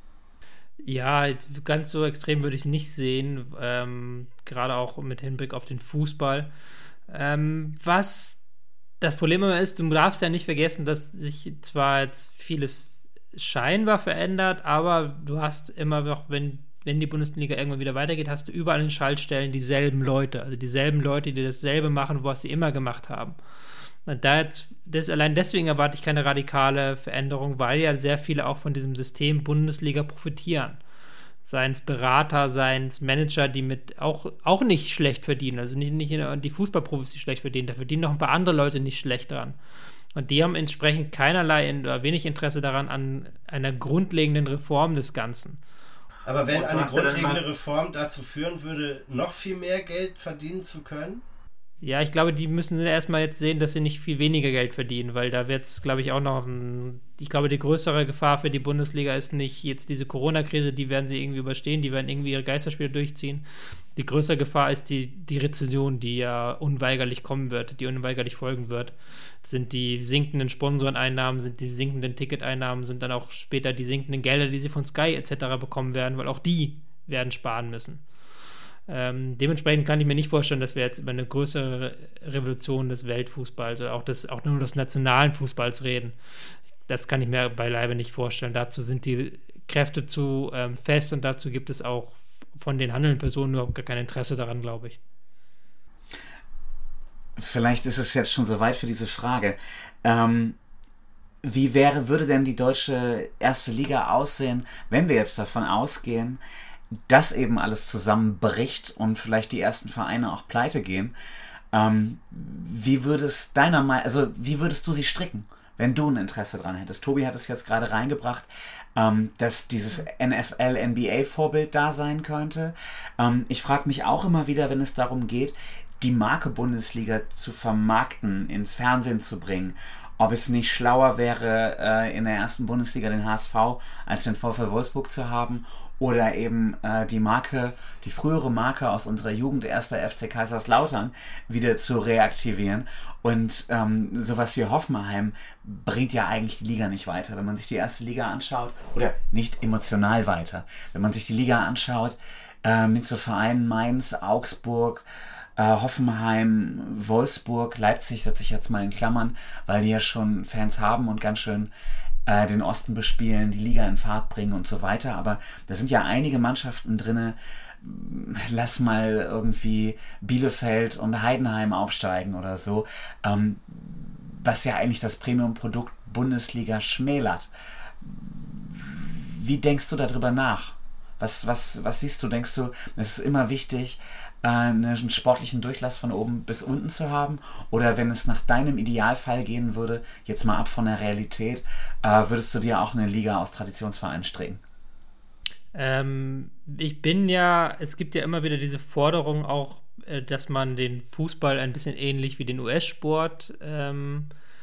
Ja, jetzt ganz so extrem würde ich es nicht sehen, ähm, gerade auch mit Hinblick auf den Fußball. Ähm, was das Problem immer ist, du darfst ja nicht vergessen, dass sich zwar jetzt vieles scheinbar verändert, aber du hast immer noch, wenn, wenn die Bundesliga irgendwann wieder weitergeht, hast du überall in den Schaltstellen dieselben Leute, also dieselben Leute, die dasselbe machen, was sie immer gemacht haben. Und da jetzt, das, allein deswegen erwarte ich keine radikale Veränderung, weil ja sehr viele auch von diesem System Bundesliga profitieren. Seien es Berater, seien es Manager, die mit auch, auch nicht schlecht verdienen. Also nicht, nicht die Fußballprofis, die schlecht verdienen, da verdienen noch ein paar andere Leute nicht schlecht dran. Und die haben entsprechend keinerlei oder wenig Interesse daran an einer grundlegenden Reform des Ganzen. Aber wenn eine grundlegende Reform dazu führen würde, noch viel mehr Geld verdienen zu können? Ja, ich glaube, die müssen erstmal jetzt sehen, dass sie nicht viel weniger Geld verdienen, weil da wird es, glaube ich, auch noch ein, ich glaube, die größere Gefahr für die Bundesliga ist nicht jetzt diese Corona-Krise, die werden sie irgendwie überstehen, die werden irgendwie ihre Geisterspiele durchziehen. Die größere Gefahr ist die, die Rezession, die ja unweigerlich kommen wird, die unweigerlich folgen wird. Das sind die sinkenden Sponsoreneinnahmen, sind die sinkenden Ticketeinnahmen, sind dann auch später die sinkenden Gelder, die sie von Sky et cetera bekommen werden, weil auch die werden sparen müssen. Ähm, dementsprechend kann ich mir nicht vorstellen, dass wir jetzt über eine größere Revolution des Weltfußballs oder auch, des, auch nur des nationalen Fußballs reden. Das kann ich mir beileibe nicht vorstellen. Dazu sind die Kräfte zu ähm, fest und dazu gibt es auch von den handelnden Personen überhaupt gar kein Interesse daran, glaube ich. Vielleicht ist es jetzt schon soweit für diese Frage. Ähm, wie wäre, würde denn die deutsche erste Liga aussehen, wenn wir jetzt davon ausgehen, dass eben alles zusammenbricht und vielleicht die ersten Vereine auch pleite gehen? Ähm, wie würdest deiner Meinung, also wie würdest du sie stricken, wenn du ein Interesse dran hättest? Tobi hat es jetzt gerade reingebracht, ähm, dass dieses N F L-N B A-Vorbild da sein könnte. Ähm, ich frage mich auch immer wieder, wenn es darum geht, die Marke Bundesliga zu vermarkten, ins Fernsehen zu bringen, ob es nicht schlauer wäre, äh, in der ersten Bundesliga den H S V als den VfL Wolfsburg zu haben oder eben äh, die Marke, die frühere Marke aus unserer Jugend, erster F C Kaiserslautern, wieder zu reaktivieren. Und ähm, sowas wie Hoffenheim bringt ja eigentlich die Liga nicht weiter. Wenn man sich die erste Liga anschaut, oder nicht emotional weiter, wenn man sich die Liga anschaut, äh, mit so Vereinen Mainz, Augsburg, Hoffenheim, Wolfsburg, Leipzig setze ich jetzt mal in Klammern, weil die ja schon Fans haben und ganz schön äh, den Osten bespielen, die Liga in Fahrt bringen und so weiter. Aber da sind ja einige Mannschaften drin. Lass mal irgendwie Bielefeld und Heidenheim aufsteigen oder so, ähm, was ja eigentlich das Premium-Produkt Bundesliga schmälert. Wie denkst du darüber nach? Was, was, was siehst du? Denkst du, es ist immer wichtig, einen sportlichen Durchlass von oben bis unten zu haben? Oder wenn es nach deinem Idealfall gehen würde, jetzt mal ab von der Realität, würdest du dir auch eine Liga aus Traditionsvereinen stricken? Ähm, ich bin ja, es gibt ja immer wieder diese Forderung auch, äh, dass man den Fußball ein bisschen ähnlich wie den U S-Sport ähm,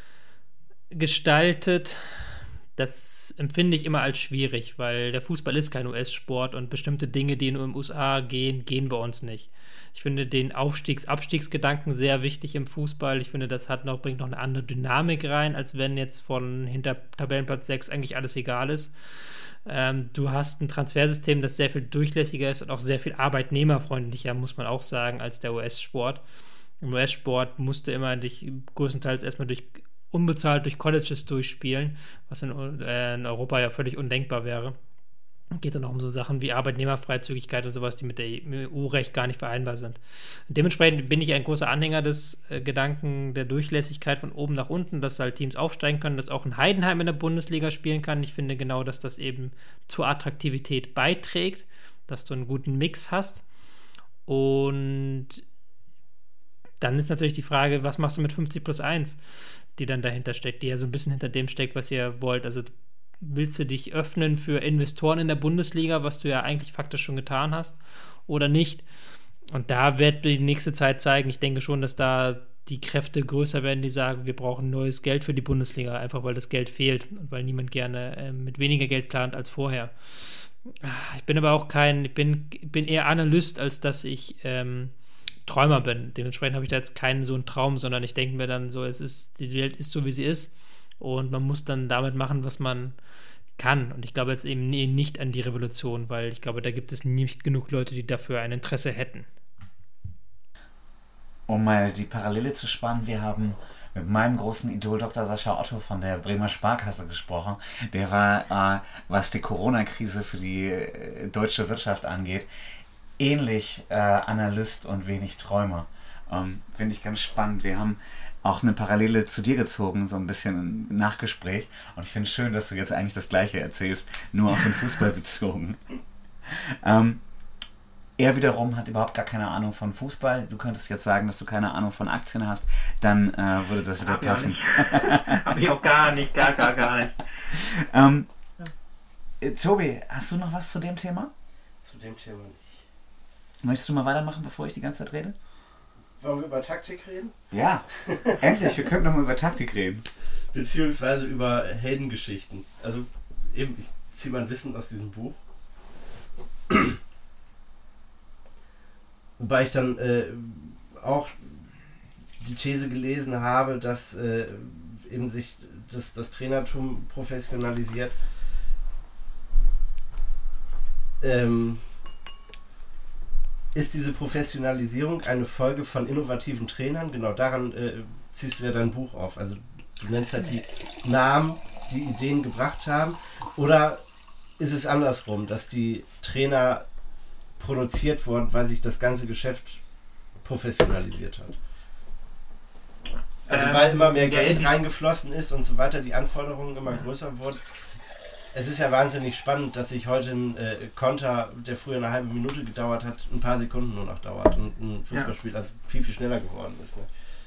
gestaltet. Das empfinde ich immer als schwierig, weil der Fußball ist kein U S-Sport und bestimmte Dinge, die nur im U S A gehen, gehen bei uns nicht. Ich finde den Aufstiegs-Abstiegsgedanken sehr wichtig im Fußball. Ich finde, das hat noch, bringt noch eine andere Dynamik rein, als wenn jetzt von hinter Tabellenplatz sechs eigentlich alles egal ist. Ähm, du hast ein Transfersystem, das sehr viel durchlässiger ist und auch sehr viel arbeitnehmerfreundlicher, muss man auch sagen, als der U S-Sport. Im U S-Sport musst du immer dich größtenteils erstmal durch unbezahlt durch Colleges durchspielen, was in, äh, in Europa ja völlig undenkbar wäre. Geht dann auch um so Sachen wie Arbeitnehmerfreizügigkeit und sowas, die mit der E U-Recht gar nicht vereinbar sind. Dementsprechend bin ich ein großer Anhänger des äh, Gedanken der Durchlässigkeit von oben nach unten, dass halt Teams aufsteigen können, dass auch ein Heidenheim in der Bundesliga spielen kann. Ich finde genau, dass das eben zur Attraktivität beiträgt, dass du einen guten Mix hast. Und dann ist natürlich die Frage, was machst du mit fünfzig plus eins, die dann dahinter steckt, die ja so ein bisschen hinter dem steckt, was ihr wollt. Also willst du dich öffnen für Investoren in der Bundesliga, was du ja eigentlich faktisch schon getan hast, oder nicht? Und da wird die nächste Zeit zeigen, ich denke schon, dass da die Kräfte größer werden, die sagen, wir brauchen neues Geld für die Bundesliga, einfach weil das Geld fehlt und weil niemand gerne äh, mit weniger Geld plant als vorher. Ich bin aber auch kein, ich bin, bin eher Analyst, als dass ich ähm, Träumer bin. Dementsprechend habe ich da jetzt keinen so einen Traum, sondern ich denke mir dann so, es ist, die Welt ist so, wie sie ist und man muss dann damit machen, was man kann. Und ich glaube jetzt eben nicht an die Revolution, weil ich glaube, da gibt es nicht genug Leute, die dafür ein Interesse hätten. Um mal die Parallele zu spannen, wir haben mit meinem großen Idol Doktor Sascha Otto von der Bremer Sparkasse gesprochen. Der war, äh, was die Corona-Krise für die äh, deutsche Wirtschaft angeht, ähnlich äh, Analyst und wenig Träumer. Ähm, Finde ich ganz spannend. Wir haben auch eine Parallele zu dir gezogen, so ein bisschen im Nachgespräch. Und ich finde es schön, dass du jetzt eigentlich das Gleiche erzählst, nur auf den Fußball bezogen. Ähm, er wiederum hat überhaupt gar keine Ahnung von Fußball. Du könntest jetzt sagen, dass du keine Ahnung von Aktien hast, dann äh, würde das wieder Hab passen. Habe ich auch gar nicht, gar, gar, gar nicht. ähm, äh, Tobi, hast du noch was zu dem Thema? Zu dem Thema nicht. Möchtest du mal weitermachen, bevor ich die ganze Zeit rede? Wollen wir über Taktik reden? Ja, endlich, wir können noch mal über Taktik reden. Beziehungsweise über Heldengeschichten. Also eben, ich ziehe mein Wissen aus diesem Buch. Wobei ich dann äh, auch die These gelesen habe, dass äh, eben sich das, das Trainertum professionalisiert. Ähm, ist diese Professionalisierung eine Folge von innovativen Trainern? Genau daran äh, ziehst du ja dein Buch auf. Also du nennst halt die Namen, die Ideen gebracht haben. Oder ist es andersrum, dass die Trainer produziert wurden, weil sich das ganze Geschäft professionalisiert hat? Also weil immer mehr Geld reingeflossen ist und so weiter, die Anforderungen immer größer wurden. Es ist ja wahnsinnig spannend, dass sich heute ein äh, Konter, der früher eine halbe Minute gedauert hat, ein paar Sekunden nur noch dauert und ein Fußballspiel also viel, viel schneller geworden ist. Ne?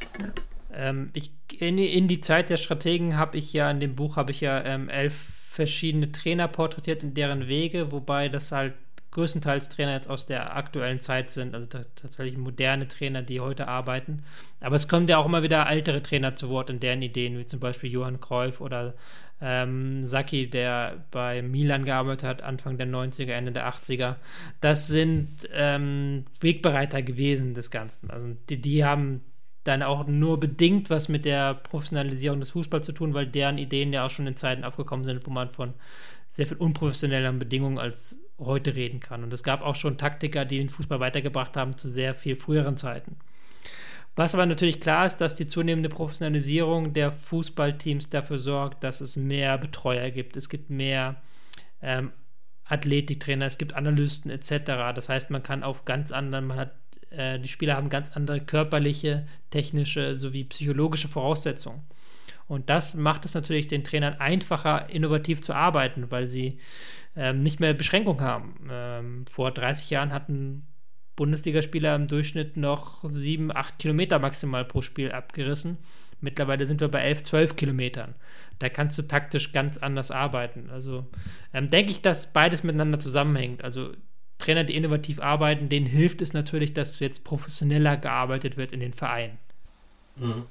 Ähm, ich, in, in die Zeit der Strategen habe ich ja, in dem Buch habe ich ja ähm, elf verschiedene Trainer porträtiert in deren Wege, wobei das halt größtenteils Trainer jetzt aus der aktuellen Zeit sind, also tatsächlich moderne Trainer, die heute arbeiten. Aber es kommen ja auch immer wieder ältere Trainer zu Wort in deren Ideen, wie zum Beispiel Johann Cruyff oder ähm, Sacchi, der bei Milan gearbeitet hat, Anfang der neunziger, Ende der achtziger. Das sind ähm, Wegbereiter gewesen des Ganzen. Also die, die haben dann auch nur bedingt was mit der Professionalisierung des Fußballs zu tun, weil deren Ideen ja auch schon in Zeiten aufgekommen sind, wo man von sehr viel unprofessionelleren Bedingungen als heute reden kann. Und es gab auch schon Taktiker, die den Fußball weitergebracht haben zu sehr viel früheren Zeiten. Was aber natürlich klar ist, dass die zunehmende Professionalisierung der Fußballteams dafür sorgt, dass es mehr Betreuer gibt. Es gibt mehr ähm, Athletiktrainer, es gibt Analysten et cetera. Das heißt, man kann auf ganz anderen, man hat, äh, die Spieler haben ganz andere körperliche, technische sowie psychologische Voraussetzungen. Und das macht es natürlich den Trainern einfacher, innovativ zu arbeiten, weil sie ähm, nicht mehr Beschränkungen haben. Ähm, vor dreißig Jahren hatten Bundesligaspieler im Durchschnitt noch sieben, acht Kilometer maximal pro Spiel abgerissen. Mittlerweile sind wir bei elf, zwölf Kilometern. Da kannst du taktisch ganz anders arbeiten. Also ähm, denke ich, dass beides miteinander zusammenhängt. Also Trainer, die innovativ arbeiten, denen hilft es natürlich, dass jetzt professioneller gearbeitet wird in den Vereinen. Mhm.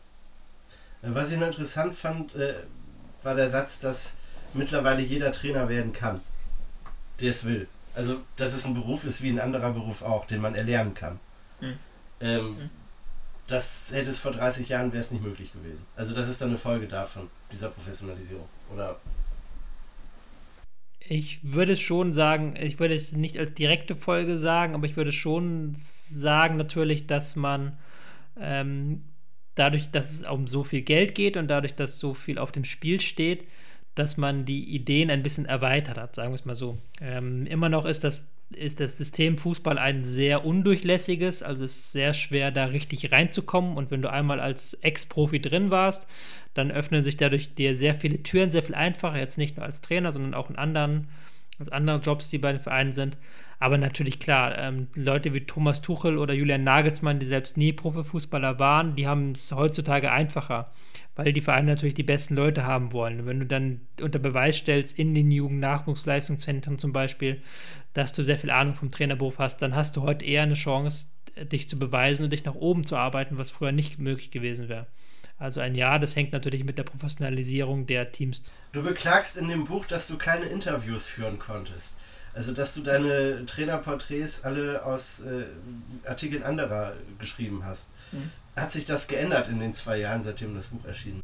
Was ich noch interessant fand, äh, war der Satz, dass mittlerweile jeder Trainer werden kann, der es will. Also, dass es ein Beruf ist wie ein anderer Beruf auch, den man erlernen kann. Mhm. Ähm, mhm. Das hätte es vor dreißig Jahren, wäre es nicht möglich gewesen. Also, das ist dann eine Folge davon, dieser Professionalisierung, oder? Ich würde es schon sagen, ich würde es nicht als direkte Folge sagen, aber ich würde schon sagen natürlich, dass man ähm, dadurch, dass es um so viel Geld geht und dadurch, dass so viel auf dem Spiel steht, dass man die Ideen ein bisschen erweitert hat, sagen wir es mal so. Ähm, immer noch ist das, ist das System Fußball ein sehr undurchlässiges, also es ist sehr schwer, da richtig reinzukommen, und wenn du einmal als Ex-Profi drin warst, dann öffnen sich dadurch dir sehr viele Türen, sehr viel einfacher, jetzt nicht nur als Trainer, sondern auch in anderen, als anderen Jobs, die bei den Vereinen sind. Aber natürlich klar, ähm, Leute wie Thomas Tuchel oder Julian Nagelsmann, die selbst nie Profifußballer waren, die haben es heutzutage einfacher, weil die Vereine natürlich die besten Leute haben wollen. Und wenn du dann unter Beweis stellst, in den Jugend-Nachwuchsleistungszentren zum Beispiel, dass du sehr viel Ahnung vom Trainerberuf hast, dann hast du heute eher eine Chance, dich zu beweisen und dich nach oben zu arbeiten, was früher nicht möglich gewesen wäre. Also ein Ja, das hängt natürlich mit der Professionalisierung der Teams. Du beklagst in dem Buch, dass du keine Interviews führen konntest. Also, dass du deine Trainerporträts alle aus äh, Artikeln anderer geschrieben hast. Mhm. Hat sich das geändert in den zwei Jahren, seitdem das Buch erschienen?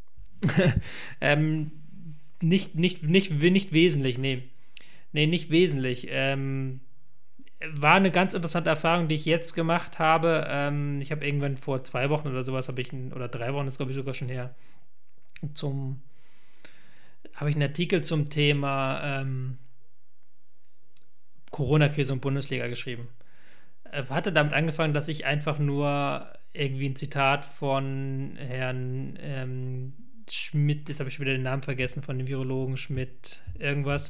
ähm, nicht, nicht, nicht, nicht wesentlich, nee. Nee, nicht wesentlich. Ähm, war eine ganz interessante Erfahrung, die ich jetzt gemacht habe. Ähm, ich habe irgendwann vor zwei Wochen oder sowas, habe ich, ein, oder drei Wochen, das glaube ich sogar schon her, zum, habe ich einen Artikel zum Thema ähm, Corona-Krise und Bundesliga geschrieben. Er hatte damit angefangen, dass ich einfach nur irgendwie ein Zitat von Herrn ähm, Schmidt, jetzt habe ich wieder den Namen vergessen, von dem Virologen Schmidt, irgendwas,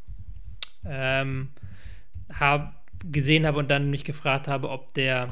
ähm, hab, gesehen habe und dann mich gefragt habe, ob der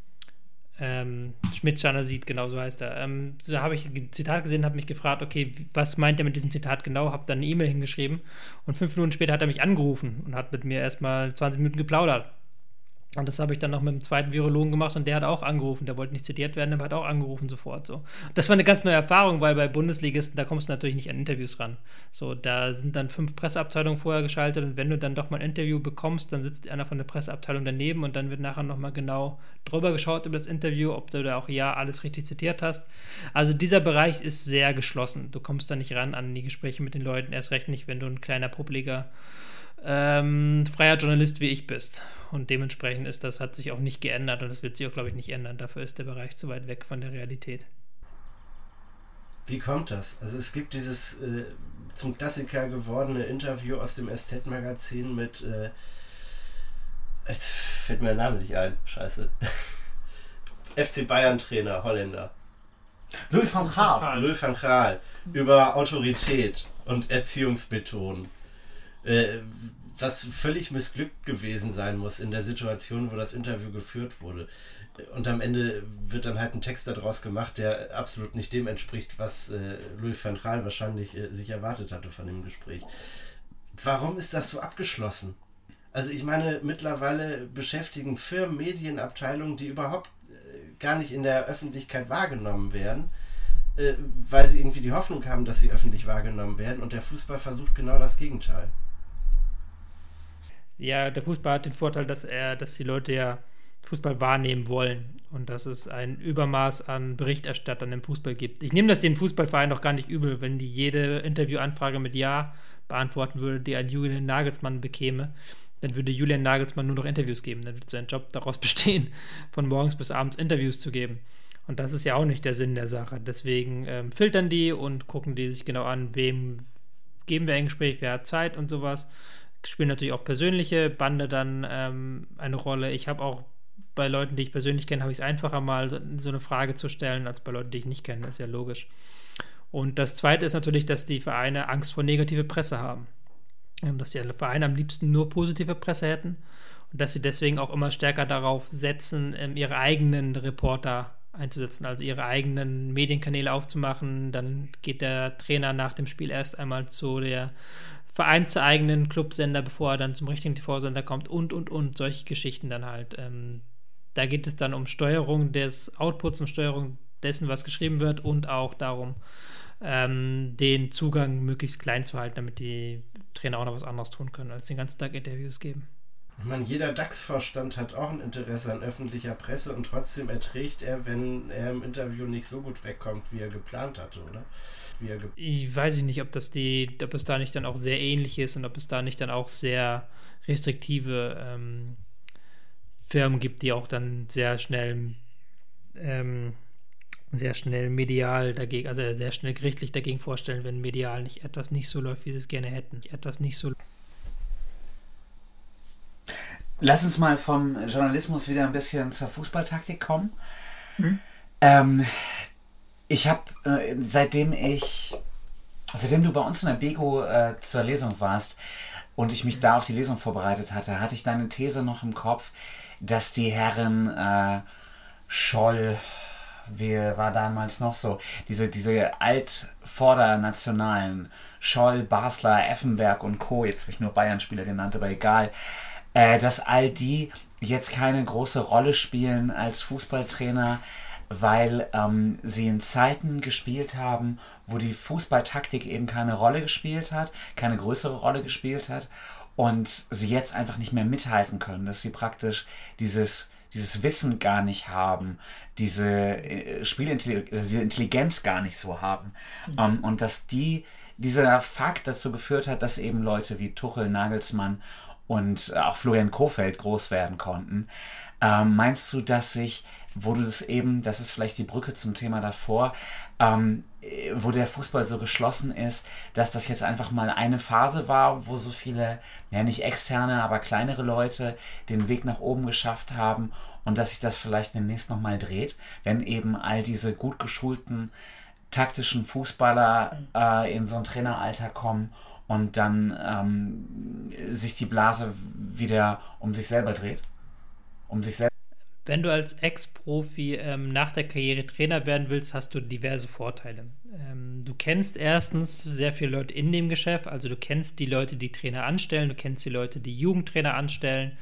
ähm, Schmidt-Schanasit, genau so heißt er. Ähm, so habe ich ein Zitat gesehen, habe mich gefragt, okay, was meint er mit diesem Zitat genau, habe dann eine E-Mail hingeschrieben und fünf Minuten später hat er mich angerufen und hat mit mir erstmal zwanzig Minuten geplaudert. Und das habe ich dann noch mit dem zweiten Virologen gemacht und der hat auch angerufen. Der wollte nicht zitiert werden, aber hat auch angerufen sofort. So. Das war eine ganz neue Erfahrung, weil bei Bundesligisten, da kommst du natürlich nicht an Interviews ran. So, da sind dann fünf Presseabteilungen vorher geschaltet und wenn du dann doch mal ein Interview bekommst, dann sitzt einer von der Presseabteilung daneben und dann wird nachher nochmal genau drüber geschaut über das Interview, ob du da auch ja alles richtig zitiert hast. Also dieser Bereich ist sehr geschlossen. Du kommst da nicht ran an die Gespräche mit den Leuten, erst recht nicht, wenn du ein kleiner, publiker Ähm, freier Journalist wie ich bist. Und dementsprechend ist das, hat sich auch nicht geändert und das wird sich auch, glaube ich, nicht ändern. Dafür ist der Bereich zu weit weg von der Realität. Wie kommt das? Also es gibt dieses äh, zum Klassiker gewordene Interview aus dem S Z-Magazin mit äh, jetzt fällt mir der Name nicht ein. Scheiße. F C Bayern-Trainer, Holländer. Louis van Gaal. Louis van Gaal. Über Autorität und Erziehungsmethoden. Äh, was völlig missglückt gewesen sein muss in der Situation, wo das Interview geführt wurde. Und am Ende wird dann halt ein Text daraus gemacht, der absolut nicht dem entspricht, was äh, Louis van Gaal wahrscheinlich äh, sich erwartet hatte von dem Gespräch. Warum ist das so abgeschlossen? Also ich meine, mittlerweile beschäftigen Firmen, Medienabteilungen, die überhaupt äh, gar nicht in der Öffentlichkeit wahrgenommen werden, äh, weil sie irgendwie die Hoffnung haben, dass sie öffentlich wahrgenommen werden, und der Fußball versucht genau das Gegenteil. Ja, der Fußball hat den Vorteil, dass er, dass die Leute ja Fußball wahrnehmen wollen und dass es ein Übermaß an Berichterstattern im Fußball gibt. Ich nehme das den Fußballverein doch gar nicht übel, wenn die jede Interviewanfrage mit Ja beantworten würde, die ein Julian Nagelsmann bekäme. Dann würde Julian Nagelsmann nur noch Interviews geben. Dann würde sein Job daraus bestehen, von morgens bis abends Interviews zu geben. Und das ist ja auch nicht der Sinn der Sache. Deswegen ähm, filtern die und gucken die sich genau an, wem geben wir ein Gespräch, wer hat Zeit und sowas. Spielen natürlich auch persönliche Bande dann ähm, eine Rolle. Ich habe auch bei Leuten, die ich persönlich kenne, habe ich es einfacher, mal so, so eine Frage zu stellen, als bei Leuten, die ich nicht kenne. Das ist ja logisch. Und das Zweite ist natürlich, dass die Vereine Angst vor negative Presse haben. Ähm, dass die Vereine am liebsten nur positive Presse hätten und dass sie deswegen auch immer stärker darauf setzen, ähm, ihre eigenen Reporter einzusetzen, also ihre eigenen Medienkanäle aufzumachen. Dann geht der Trainer nach dem Spiel erst einmal zu der vereinseigenen Clubsender, bevor er dann zum richtigen T V-Sender kommt und, und, und, solche Geschichten dann halt. Ähm, da geht es dann um Steuerung des Outputs, um Steuerung dessen, was geschrieben wird und auch darum, ähm, den Zugang möglichst klein zu halten, damit die Trainer auch noch was anderes tun können, als den ganzen Tag Interviews geben. Ich meine, jeder DAX-Vorstand hat auch ein Interesse an öffentlicher Presse und trotzdem erträgt er, wenn er im Interview nicht so gut wegkommt, wie er geplant hatte, oder? Wie er ge- ich weiß nicht, ob das die, ob es da nicht dann auch sehr ähnlich ist und ob es da nicht dann auch sehr restriktive ähm, Firmen gibt, die auch dann sehr schnell ähm, sehr schnell medial dagegen, also sehr schnell gerichtlich dagegen vorstellen, wenn medial nicht etwas nicht so läuft, wie sie es gerne hätten. Etwas nicht so. Lass uns mal vom Journalismus wieder ein bisschen zur Fußballtaktik kommen. Mhm. Ähm, ich habe, äh, seitdem ich, seitdem du bei uns in der Bego äh, zur Lesung warst und ich mich da auf die Lesung vorbereitet hatte, hatte ich deine These noch im Kopf, dass die Herren äh, Scholl, wie war damals noch so, diese, diese Altvordernationalen, Scholl, Basler, Effenberg und Co., jetzt habe ich nur Bayern-Spieler genannt, aber egal, äh, dass all die jetzt keine große Rolle spielen als Fußballtrainer, weil ähm, sie in Zeiten gespielt haben, wo die Fußballtaktik eben keine Rolle gespielt hat, keine größere Rolle gespielt hat und sie jetzt einfach nicht mehr mithalten können, dass sie praktisch dieses, dieses Wissen gar nicht haben, diese äh, Spielintelligenz, diese Intelligenz gar nicht so haben. Mhm. Um, und dass die, dieser Fakt dazu geführt hat, dass eben Leute wie Tuchel, Nagelsmann und auch Florian Kohfeldt groß werden konnten. Ähm, meinst du, dass sich, wo du das eben, das ist vielleicht die Brücke zum Thema davor, ähm, wo der Fußball so geschlossen ist, dass das jetzt einfach mal eine Phase war, wo so viele, ja nicht externe, aber kleinere Leute den Weg nach oben geschafft haben und dass sich das vielleicht demnächst nochmal dreht, wenn eben all diese gut geschulten taktischen Fußballer äh, in so ein Traineralter kommen und dann ähm, sich die Blase wieder um sich selber dreht? Um sich selber. Wenn du als Ex-Profi ähm, nach der Karriere Trainer werden willst, hast du diverse Vorteile. Ähm, du kennst erstens sehr viele Leute in dem Geschäft, also du kennst die Leute, die Trainer anstellen, du kennst die Leute, die Jugendtrainer anstellen,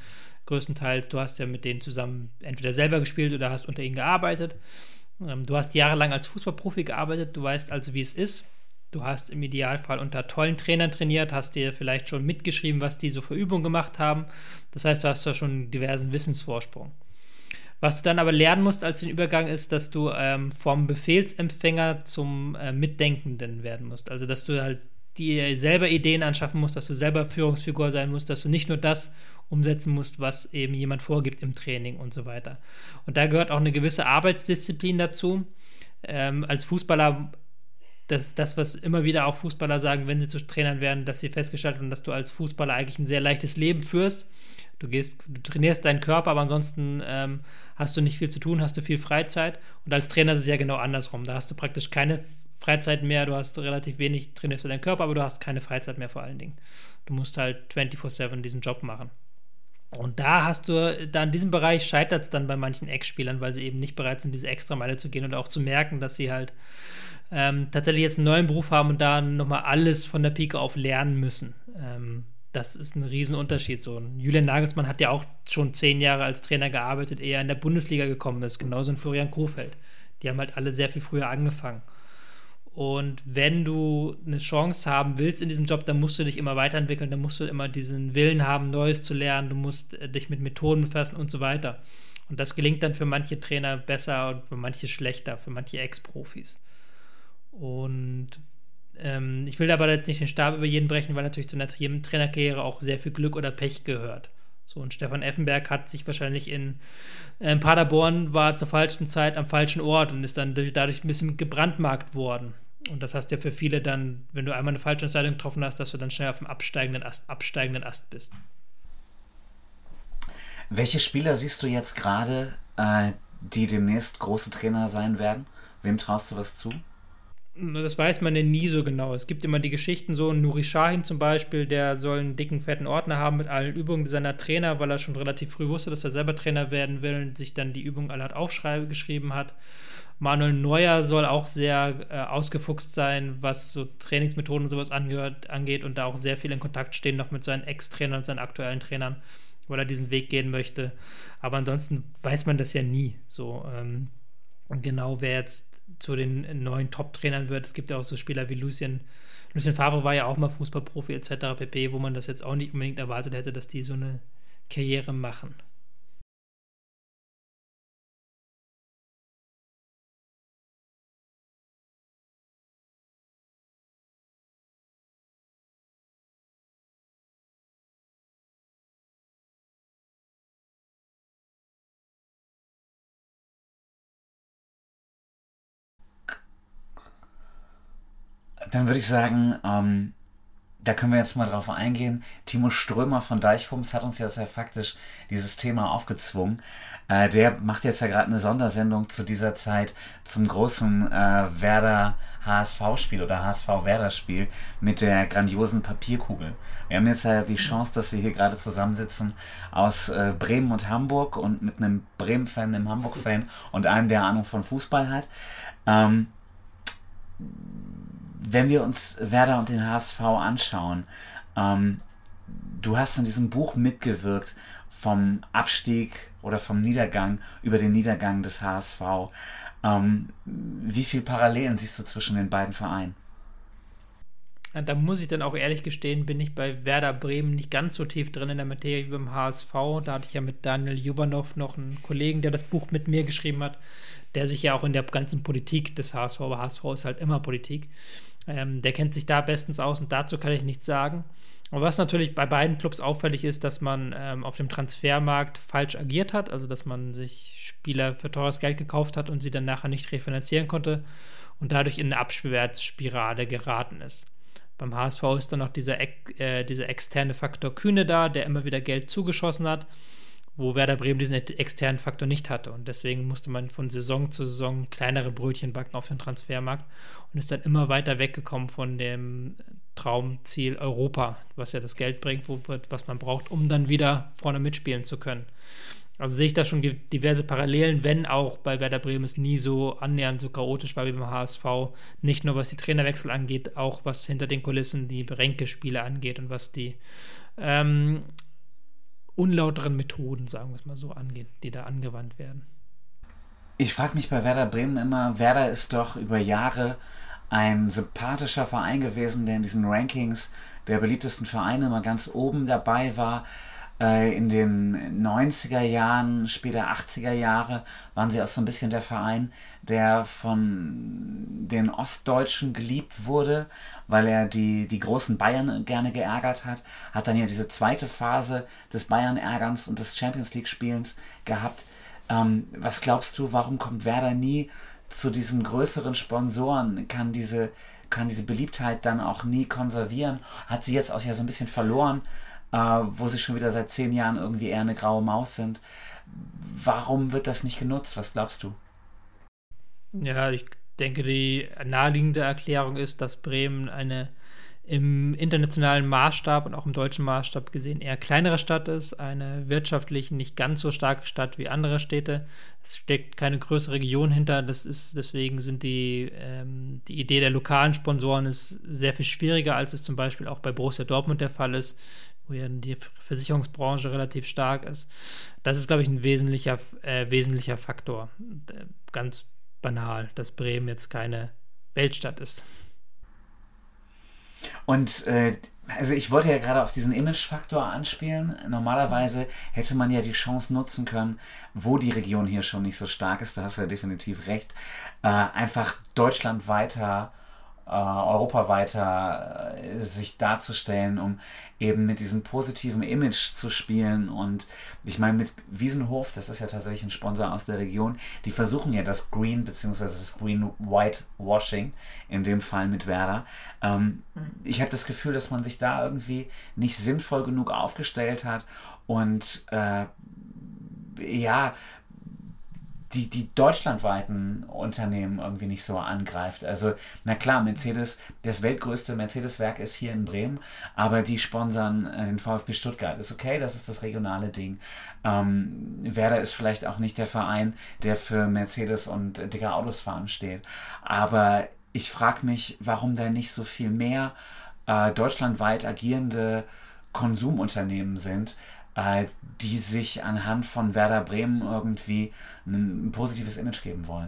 größtenteils. Du hast ja mit denen zusammen entweder selber gespielt oder hast unter ihnen gearbeitet. Ähm, du hast jahrelang als Fußballprofi gearbeitet, du weißt also, wie es ist. Du hast im Idealfall unter tollen Trainern trainiert, hast dir vielleicht schon mitgeschrieben, was die so für Übungen gemacht haben. Das heißt, du hast da schon einen diversen Wissensvorsprung. Was du dann aber lernen musst als den Übergang ist, dass du ähm, vom Befehlsempfänger zum äh, Mitdenkenden werden musst. Also, dass du halt dir selber Ideen anschaffen musst, dass du selber Führungsfigur sein musst, dass du nicht nur das umsetzen musst, was eben jemand vorgibt im Training und so weiter. Und da gehört auch eine gewisse Arbeitsdisziplin dazu. Ähm, als Fußballer, das ist das, was immer wieder auch Fußballer sagen, wenn sie zu Trainern werden, dass sie festgestellt haben, dass du als Fußballer eigentlich ein sehr leichtes Leben führst. Du gehst, du trainierst deinen Körper, aber ansonsten ähm, hast du nicht viel zu tun, hast du viel Freizeit. Und als Trainer ist es ja genau andersrum. Da hast du praktisch keine Freizeit mehr, du hast relativ wenig, trainierst du deinen Körper, aber du hast keine Freizeit mehr vor allen Dingen. Du musst halt vierundzwanzig sieben diesen Job machen. Und da hast du, da in diesem Bereich scheitert es dann bei manchen Ex-Spielern, weil sie eben nicht bereit sind, diese Extrameile zu gehen und auch zu merken, dass sie halt ähm, tatsächlich jetzt einen neuen Beruf haben und da nochmal alles von der Pike auf lernen müssen. Ähm, das ist ein Riesenunterschied. So. Julian Nagelsmann hat ja auch schon zehn Jahre als Trainer gearbeitet, ehe er in der Bundesliga gekommen ist, genauso ein Florian Kohfeldt. Die haben halt alle sehr viel früher angefangen. Und wenn du eine Chance haben willst in diesem Job, dann musst du dich immer weiterentwickeln, dann musst du immer diesen Willen haben, Neues zu lernen, du musst dich mit Methoden befassen und so weiter. Und das gelingt dann für manche Trainer besser und für manche schlechter, für manche Ex-Profis. Und ähm, ich will aber jetzt nicht den Stab über jeden brechen, weil natürlich zu einer Trainerkarriere auch sehr viel Glück oder Pech gehört. So, und Stefan Effenberg hat sich wahrscheinlich in äh, Paderborn, war zur falschen Zeit am falschen Ort und ist dann dadurch ein bisschen gebrandmarkt worden. Und das heißt ja für viele dann, wenn du einmal eine falsche Entscheidung getroffen hast, dass du dann schnell auf dem absteigenden Ast, absteigenden Ast bist. Welche Spieler siehst du jetzt gerade, äh, die demnächst große Trainer sein werden? Wem traust du was zu? Das weiß man ja nie so genau. Es gibt immer die Geschichten, so Nuri Sahin zum Beispiel, der soll einen dicken, fetten Ordner haben mit allen Übungen seiner Trainer, weil er schon relativ früh wusste, dass er selber Trainer werden will und sich dann die Übungen alle hat aufgeschrieben hat. Manuel Neuer soll auch sehr äh, ausgefuchst sein, was so Trainingsmethoden und sowas angehört, angeht und da auch sehr viel in Kontakt stehen noch mit seinen Ex-Trainern und seinen aktuellen Trainern, weil er diesen Weg gehen möchte. Aber ansonsten weiß man das ja nie so ähm, genau, wer jetzt zu den neuen Top-Trainern wird. Es gibt ja auch so Spieler wie Lucien. Lucien Favre war ja auch mal Fußballprofi et cetera pp., wo man das jetzt auch nicht unbedingt erwartet hätte, dass die so eine Karriere machen. Dann würde ich sagen, ähm, da können wir jetzt mal drauf eingehen. Timo Strömer von Deichfums hat uns jetzt ja faktisch dieses Thema aufgezwungen. Äh, der macht jetzt ja gerade eine Sondersendung zu dieser Zeit zum großen äh, Werder H S V-Spiel oder H S V-Werder-Spiel mit der grandiosen Papierkugel. Wir haben jetzt ja die Chance, dass wir hier gerade zusammensitzen aus äh, Bremen und Hamburg und mit einem Bremen-Fan, einem Hamburg-Fan und einem, der Ahnung von Fußball hat. Ähm, Wenn wir uns Werder und den H S V anschauen, ähm, du hast in diesem Buch mitgewirkt vom Abstieg oder vom Niedergang über den Niedergang des H S V. Ähm, wie viele Parallelen siehst du zwischen den beiden Vereinen? Da muss ich dann auch ehrlich gestehen, bin ich bei Werder Bremen nicht ganz so tief drin in der Materie wie beim H S V. Da hatte ich ja mit Daniel Jovanov noch einen Kollegen, der das Buch mit mir geschrieben hat, der sich ja auch in der ganzen Politik des H S V, aber H S V ist halt immer Politik, ähm, der kennt sich da bestens aus und dazu kann ich nichts sagen. Aber was natürlich bei beiden Clubs auffällig ist, dass man ähm, auf dem Transfermarkt falsch agiert hat, also dass man sich Spieler für teures Geld gekauft hat und sie dann nachher nicht refinanzieren konnte und dadurch in eine Abwärtsspirale geraten ist. Beim H S V ist dann noch dieser, äh, dieser externe Faktor Kühne da, der immer wieder Geld zugeschossen hat, wo Werder Bremen diesen externen Faktor nicht hatte. Und deswegen musste man von Saison zu Saison kleinere Brötchen backen auf dem Transfermarkt und ist dann immer weiter weggekommen von dem Traumziel Europa, was ja das Geld bringt, wo, was man braucht, um dann wieder vorne mitspielen zu können. Also sehe ich da schon diverse Parallelen, wenn auch bei Werder Bremen es nie so annähernd so chaotisch war wie beim H S V. Nicht nur was die Trainerwechsel angeht, auch was hinter den Kulissen die Ränkespiele angeht und was die ähm, unlauteren Methoden, sagen wir es mal so, angeht, die da angewandt werden. Ich frage mich bei Werder Bremen immer, Werder ist doch über Jahre ein sympathischer Verein gewesen, der in diesen Rankings der beliebtesten Vereine immer ganz oben dabei war. In den neunziger Jahren, später achtziger Jahre waren sie auch so ein bisschen der Verein, der von den Ostdeutschen geliebt wurde, weil er die, die großen Bayern gerne geärgert hat. Hat dann ja diese zweite Phase des Bayern-Ärgerns und des Champions-League-Spielens gehabt. Ähm, was glaubst du, warum kommt Werder nie zu diesen größeren Sponsoren, kann diese, kann diese Beliebtheit dann auch nie konservieren? Hat sie jetzt auch ja so ein bisschen verloren, äh, wo sie schon wieder seit zehn Jahren irgendwie eher eine graue Maus sind. Warum wird das nicht genutzt? Was glaubst du? Ja, ich denke, die naheliegende Erklärung ist, dass Bremen eine im internationalen Maßstab und auch im deutschen Maßstab gesehen eher kleinere Stadt ist, eine wirtschaftlich nicht ganz so starke Stadt wie andere Städte. Es steckt keine größere Region hinter, das ist, deswegen sind die, ähm, die Idee der lokalen Sponsoren ist sehr viel schwieriger, als es zum Beispiel auch bei Borussia Dortmund der Fall ist, wo ja die Versicherungsbranche relativ stark ist. Das ist, glaube ich, ein wesentlicher, äh, wesentlicher Faktor. Ganz banal, dass Bremen jetzt keine Weltstadt ist. Und äh, also ich wollte ja gerade auf diesen Image-Faktor anspielen. Normalerweise hätte man ja die Chance nutzen können, wo die Region hier schon nicht so stark ist, da hast du ja definitiv recht, äh, einfach Deutschland weiter, äh, Europa weiter äh, sich darzustellen, um eben mit diesem positiven Image zu spielen. Und ich meine, mit Wiesenhof, das ist ja tatsächlich ein Sponsor aus der Region, die versuchen ja das Green bzw. das Green-White-Washing, in dem Fall mit Werder. Ähm, ich habe das Gefühl, dass man sich da irgendwie nicht sinnvoll genug aufgestellt hat und äh, ja, die, die deutschlandweiten Unternehmen irgendwie nicht so angreift. Also, na klar, Mercedes, das weltgrößte Mercedes-Werk ist hier in Bremen, aber die sponsern äh, den VfB Stuttgart. Ist okay, das ist das regionale Ding. Ähm, Werder ist vielleicht auch nicht der Verein, der für Mercedes und äh, dicke Autos fahren steht. Aber ich frage mich, warum da nicht so viel mehr äh, deutschlandweit agierende Konsumunternehmen sind, äh, die sich anhand von Werder Bremen irgendwie ein, ein positives Image geben wollen.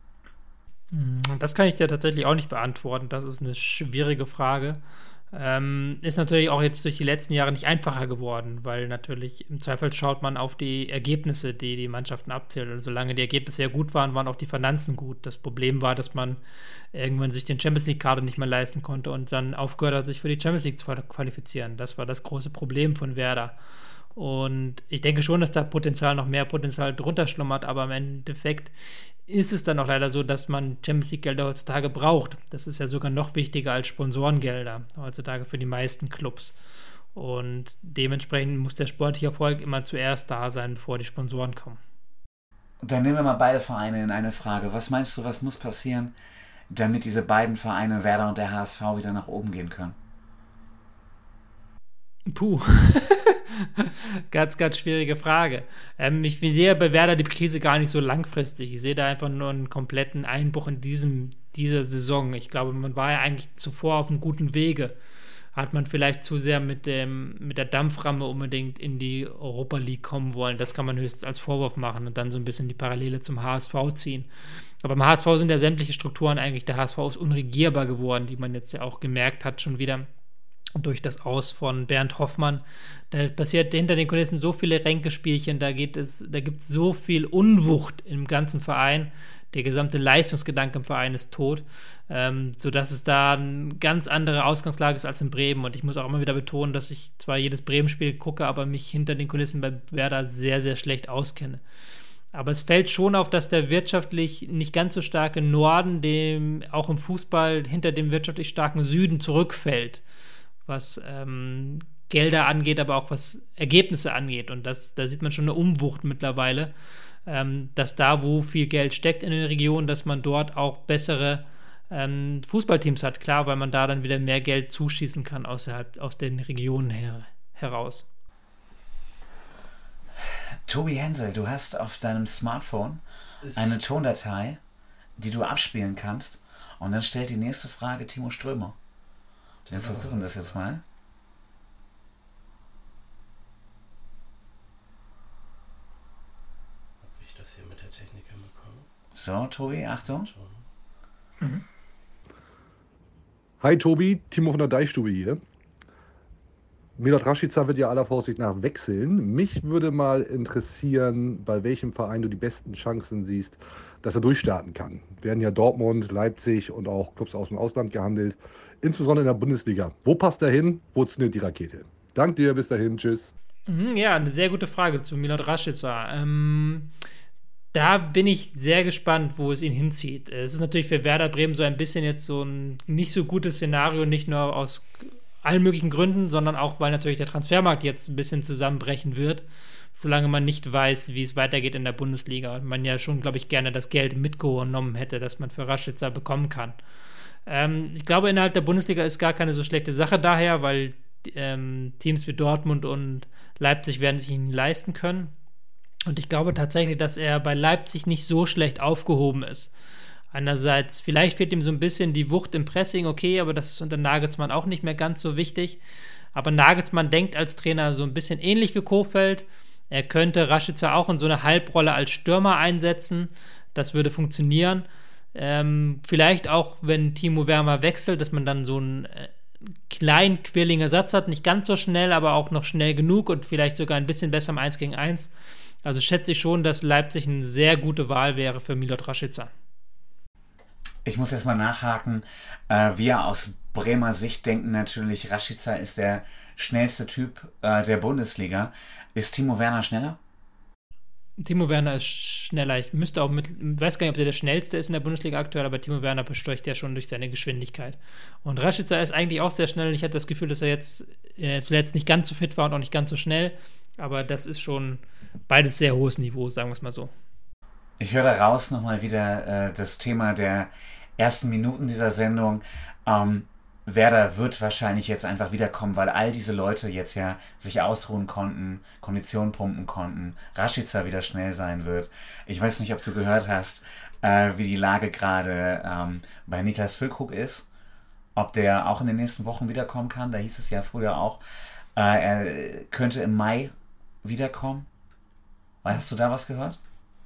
Das kann ich dir tatsächlich auch nicht beantworten. Das ist eine schwierige Frage. Ähm, ist natürlich auch jetzt durch die letzten Jahre nicht einfacher geworden, weil natürlich im Zweifel schaut man auf die Ergebnisse, die die Mannschaften abzählen. Und solange die Ergebnisse sehr gut waren, waren auch die Finanzen gut. Das Problem war, dass man irgendwann sich den Champions-League-Kader nicht mehr leisten konnte und dann aufgehört hat, sich für die Champions League zu qualifizieren. Das war das große Problem von Werder. Und ich denke schon, dass da Potenzial, noch mehr Potenzial drunter schlummert, aber im Endeffekt ist es dann auch leider so, dass man Champions League-Gelder heutzutage braucht. Das ist ja sogar noch wichtiger als Sponsorengelder heutzutage für die meisten Clubs. Und dementsprechend muss der sportliche Erfolg immer zuerst da sein, bevor die Sponsoren kommen. Dann nehmen wir mal beide Vereine in eine Frage. Was meinst du, was muss passieren, damit diese beiden Vereine, Werder und der H S V, wieder nach oben gehen können? Puh. Ganz, ganz schwierige Frage. Ähm, ich sehe bei Werder die Krise gar nicht so langfristig. Ich sehe da einfach nur einen kompletten Einbruch in diesem, dieser Saison. Ich glaube, man war ja eigentlich zuvor auf einem guten Wege. Hat man vielleicht zu sehr mit, dem, mit der Dampframme unbedingt in die Europa League kommen wollen. Das kann man höchstens als Vorwurf machen und dann so ein bisschen die Parallele zum H S V ziehen. Aber beim H S V sind ja sämtliche Strukturen eigentlich, der H S V ist unregierbar geworden, wie man jetzt ja auch gemerkt hat schon wieder. Durch das Aus von Bernd Hoffmann. Da passiert hinter den Kulissen so viele Ränkespielchen, da geht es, da gibt es so viel Unwucht im ganzen Verein. Der gesamte Leistungsgedanke im Verein ist tot, ähm, sodass es da eine ganz andere Ausgangslage ist als in Bremen. Und ich muss auch immer wieder betonen, dass ich zwar jedes Bremen-Spiel gucke, aber mich hinter den Kulissen bei Werder sehr, sehr schlecht auskenne. Aber es fällt schon auf, dass der wirtschaftlich nicht ganz so starke Norden dem auch im Fußball hinter dem wirtschaftlich starken Süden zurückfällt, was ähm, Gelder angeht, aber auch was Ergebnisse angeht. Und das, da sieht man schon eine Umwucht mittlerweile, ähm, dass da, wo viel Geld steckt in den Regionen, dass man dort auch bessere ähm, Fußballteams hat. Klar, weil man da dann wieder mehr Geld zuschießen kann außerhalb, aus den Regionen her, heraus. Tobi Hensel, du hast auf deinem Smartphone eine Tondatei, die du abspielen kannst. Und dann stellt die nächste Frage Timo Strömer. Wir versuchen das jetzt mal. das hier mit der Technik hinbekommen. So, Tobi, Achtung. Mhm. Hi Tobi, Timo von der Deichstube hier. Milot Rashica wird ja aller Voraussicht nach wechseln. Mich würde mal interessieren, bei welchem Verein du die besten Chancen siehst, dass er durchstarten kann. Werden ja Dortmund, Leipzig und auch Clubs aus dem Ausland gehandelt, insbesondere in der Bundesliga. Wo passt er hin? Wo zündet die Rakete? Dank dir, bis dahin, tschüss. Mhm, ja, eine sehr gute Frage zu Milot Rashica. Ähm, da bin ich sehr gespannt, wo es ihn hinzieht. Es ist natürlich für Werder Bremen so ein bisschen jetzt so ein nicht so gutes Szenario, nicht nur aus allen möglichen Gründen, sondern auch, weil natürlich der Transfermarkt jetzt ein bisschen zusammenbrechen wird, solange man nicht weiß, wie es weitergeht in der Bundesliga. Und man ja schon, glaube ich, gerne das Geld mitgenommen hätte, das man für Rashica bekommen kann. Ähm, ich glaube, innerhalb der Bundesliga ist gar keine so schlechte Sache daher, weil ähm, Teams wie Dortmund und Leipzig werden sich ihn leisten können. Und ich glaube tatsächlich, dass er bei Leipzig nicht so schlecht aufgehoben ist. Einerseits, vielleicht fehlt ihm so ein bisschen die Wucht im Pressing, okay, aber das ist unter Nagelsmann auch nicht mehr ganz so wichtig. Aber Nagelsmann denkt als Trainer so ein bisschen ähnlich wie Kohfeldt. Er könnte Rashica auch in so eine Halbrolle als Stürmer einsetzen. Das würde funktionieren. Ähm, vielleicht auch, wenn Timo Werner wechselt, dass man dann so einen äh, kleinen, quirligen Ersatz hat. Nicht ganz so schnell, aber auch noch schnell genug und vielleicht sogar ein bisschen besser im eins gegen eins. Also schätze ich schon, dass Leipzig eine sehr gute Wahl wäre für Milot Rashica. Ich muss jetzt mal nachhaken. Äh, wir aus Bremer Sicht denken natürlich, Rashica ist der schnellste Typ äh, der Bundesliga. Ist Timo Werner schneller? Timo Werner ist schneller. Ich müsste auch mit, ich weiß gar nicht, ob der der schnellste ist in der Bundesliga aktuell, aber Timo Werner besteucht ja schon durch seine Geschwindigkeit. Und Rashica ist eigentlich auch sehr schnell. Ich hatte das Gefühl, dass er jetzt äh, zuletzt nicht ganz so fit war und auch nicht ganz so schnell. Aber das ist schon beides sehr hohes Niveau, sagen wir es mal so. Ich höre daraus nochmal wieder äh, das Thema der ersten Minuten dieser Sendung. Ähm, Werder wird wahrscheinlich jetzt einfach wiederkommen, weil all diese Leute jetzt ja sich ausruhen konnten, Kondition pumpen konnten, Rashica wieder schnell sein wird. Ich weiß nicht, ob du gehört hast, äh, wie die Lage gerade ähm, bei Niklas Füllkrug ist, ob der auch in den nächsten Wochen wiederkommen kann. Da hieß es ja früher auch, äh, er könnte im Mai wiederkommen. Hast du da was gehört?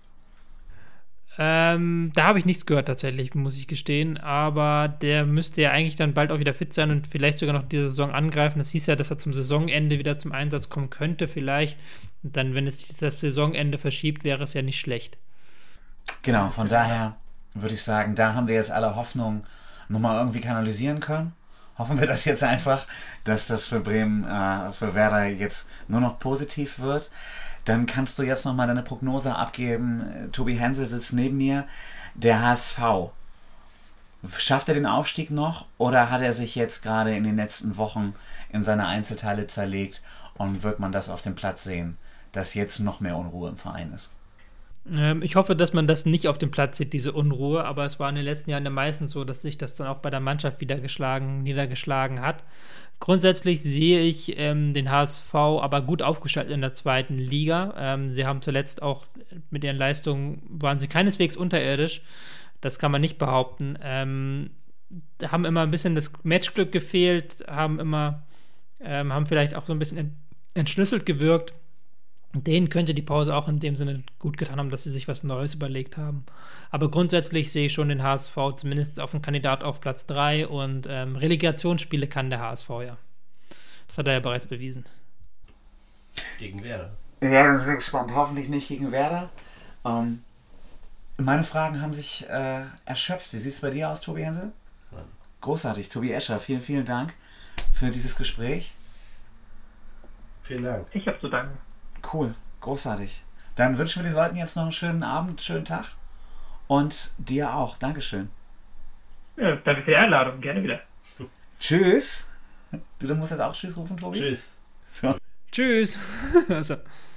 Ähm, da habe ich nichts gehört tatsächlich, muss ich gestehen, aber der müsste ja eigentlich dann bald auch wieder fit sein und vielleicht sogar noch diese Saison angreifen. Das hieß ja, dass er zum Saisonende wieder zum Einsatz kommen könnte vielleicht. Und dann, wenn es das Saisonende verschiebt, wäre es ja nicht schlecht. Genau, von daher würde ich sagen, da haben wir jetzt alle Hoffnung nochmal irgendwie kanalisieren können. Hoffen wir das jetzt einfach, dass das für Bremen, äh, für Werder jetzt nur noch positiv wird. Dann kannst du jetzt nochmal deine Prognose abgeben. Tobi Hensel sitzt neben mir. Der H S V. Schafft er den Aufstieg noch oder hat er sich jetzt gerade in den letzten Wochen in seine Einzelteile zerlegt und wird man das auf dem Platz sehen, dass jetzt noch mehr Unruhe im Verein ist? Ähm, ich hoffe, dass man das nicht auf dem Platz sieht, diese Unruhe, aber es war in den letzten Jahren ja meistens so, dass sich das dann auch bei der Mannschaft wieder geschlagen, niedergeschlagen hat. Grundsätzlich sehe ich ähm, den H S V aber gut aufgestellt in der zweiten Liga. Ähm, sie haben zuletzt auch mit ihren Leistungen, waren sie keineswegs unterirdisch. Das kann man nicht behaupten. Ähm, haben immer ein bisschen das Matchglück gefehlt, haben immer, ähm, haben vielleicht auch so ein bisschen entschlüsselt gewirkt. Denen könnte die Pause auch in dem Sinne gut getan haben, dass sie sich was Neues überlegt haben. Aber grundsätzlich sehe ich schon den H S V zumindest auf einen Kandidat auf Platz drei und ähm, Relegationsspiele kann der H S V ja. Das hat er ja bereits bewiesen. Gegen Werder. Ja, das ist gespannt. Hoffentlich nicht gegen Werder. Ähm, meine Fragen haben sich äh, erschöpft. Wie sieht es bei dir aus, Tobi Hensel? Nein. Großartig. Tobi Escher, vielen, vielen Dank für dieses Gespräch. Vielen Dank. Ich habe zu danken. Cool, großartig. Dann wünschen wir den Leuten jetzt noch einen schönen Abend, einen schönen Tag. Und dir auch. Dankeschön. Ja, danke für die Einladung. Gerne wieder. Tschüss. Du, du musst jetzt auch Tschüss rufen, Tobi? Tschüss. So. Tschüss. Also.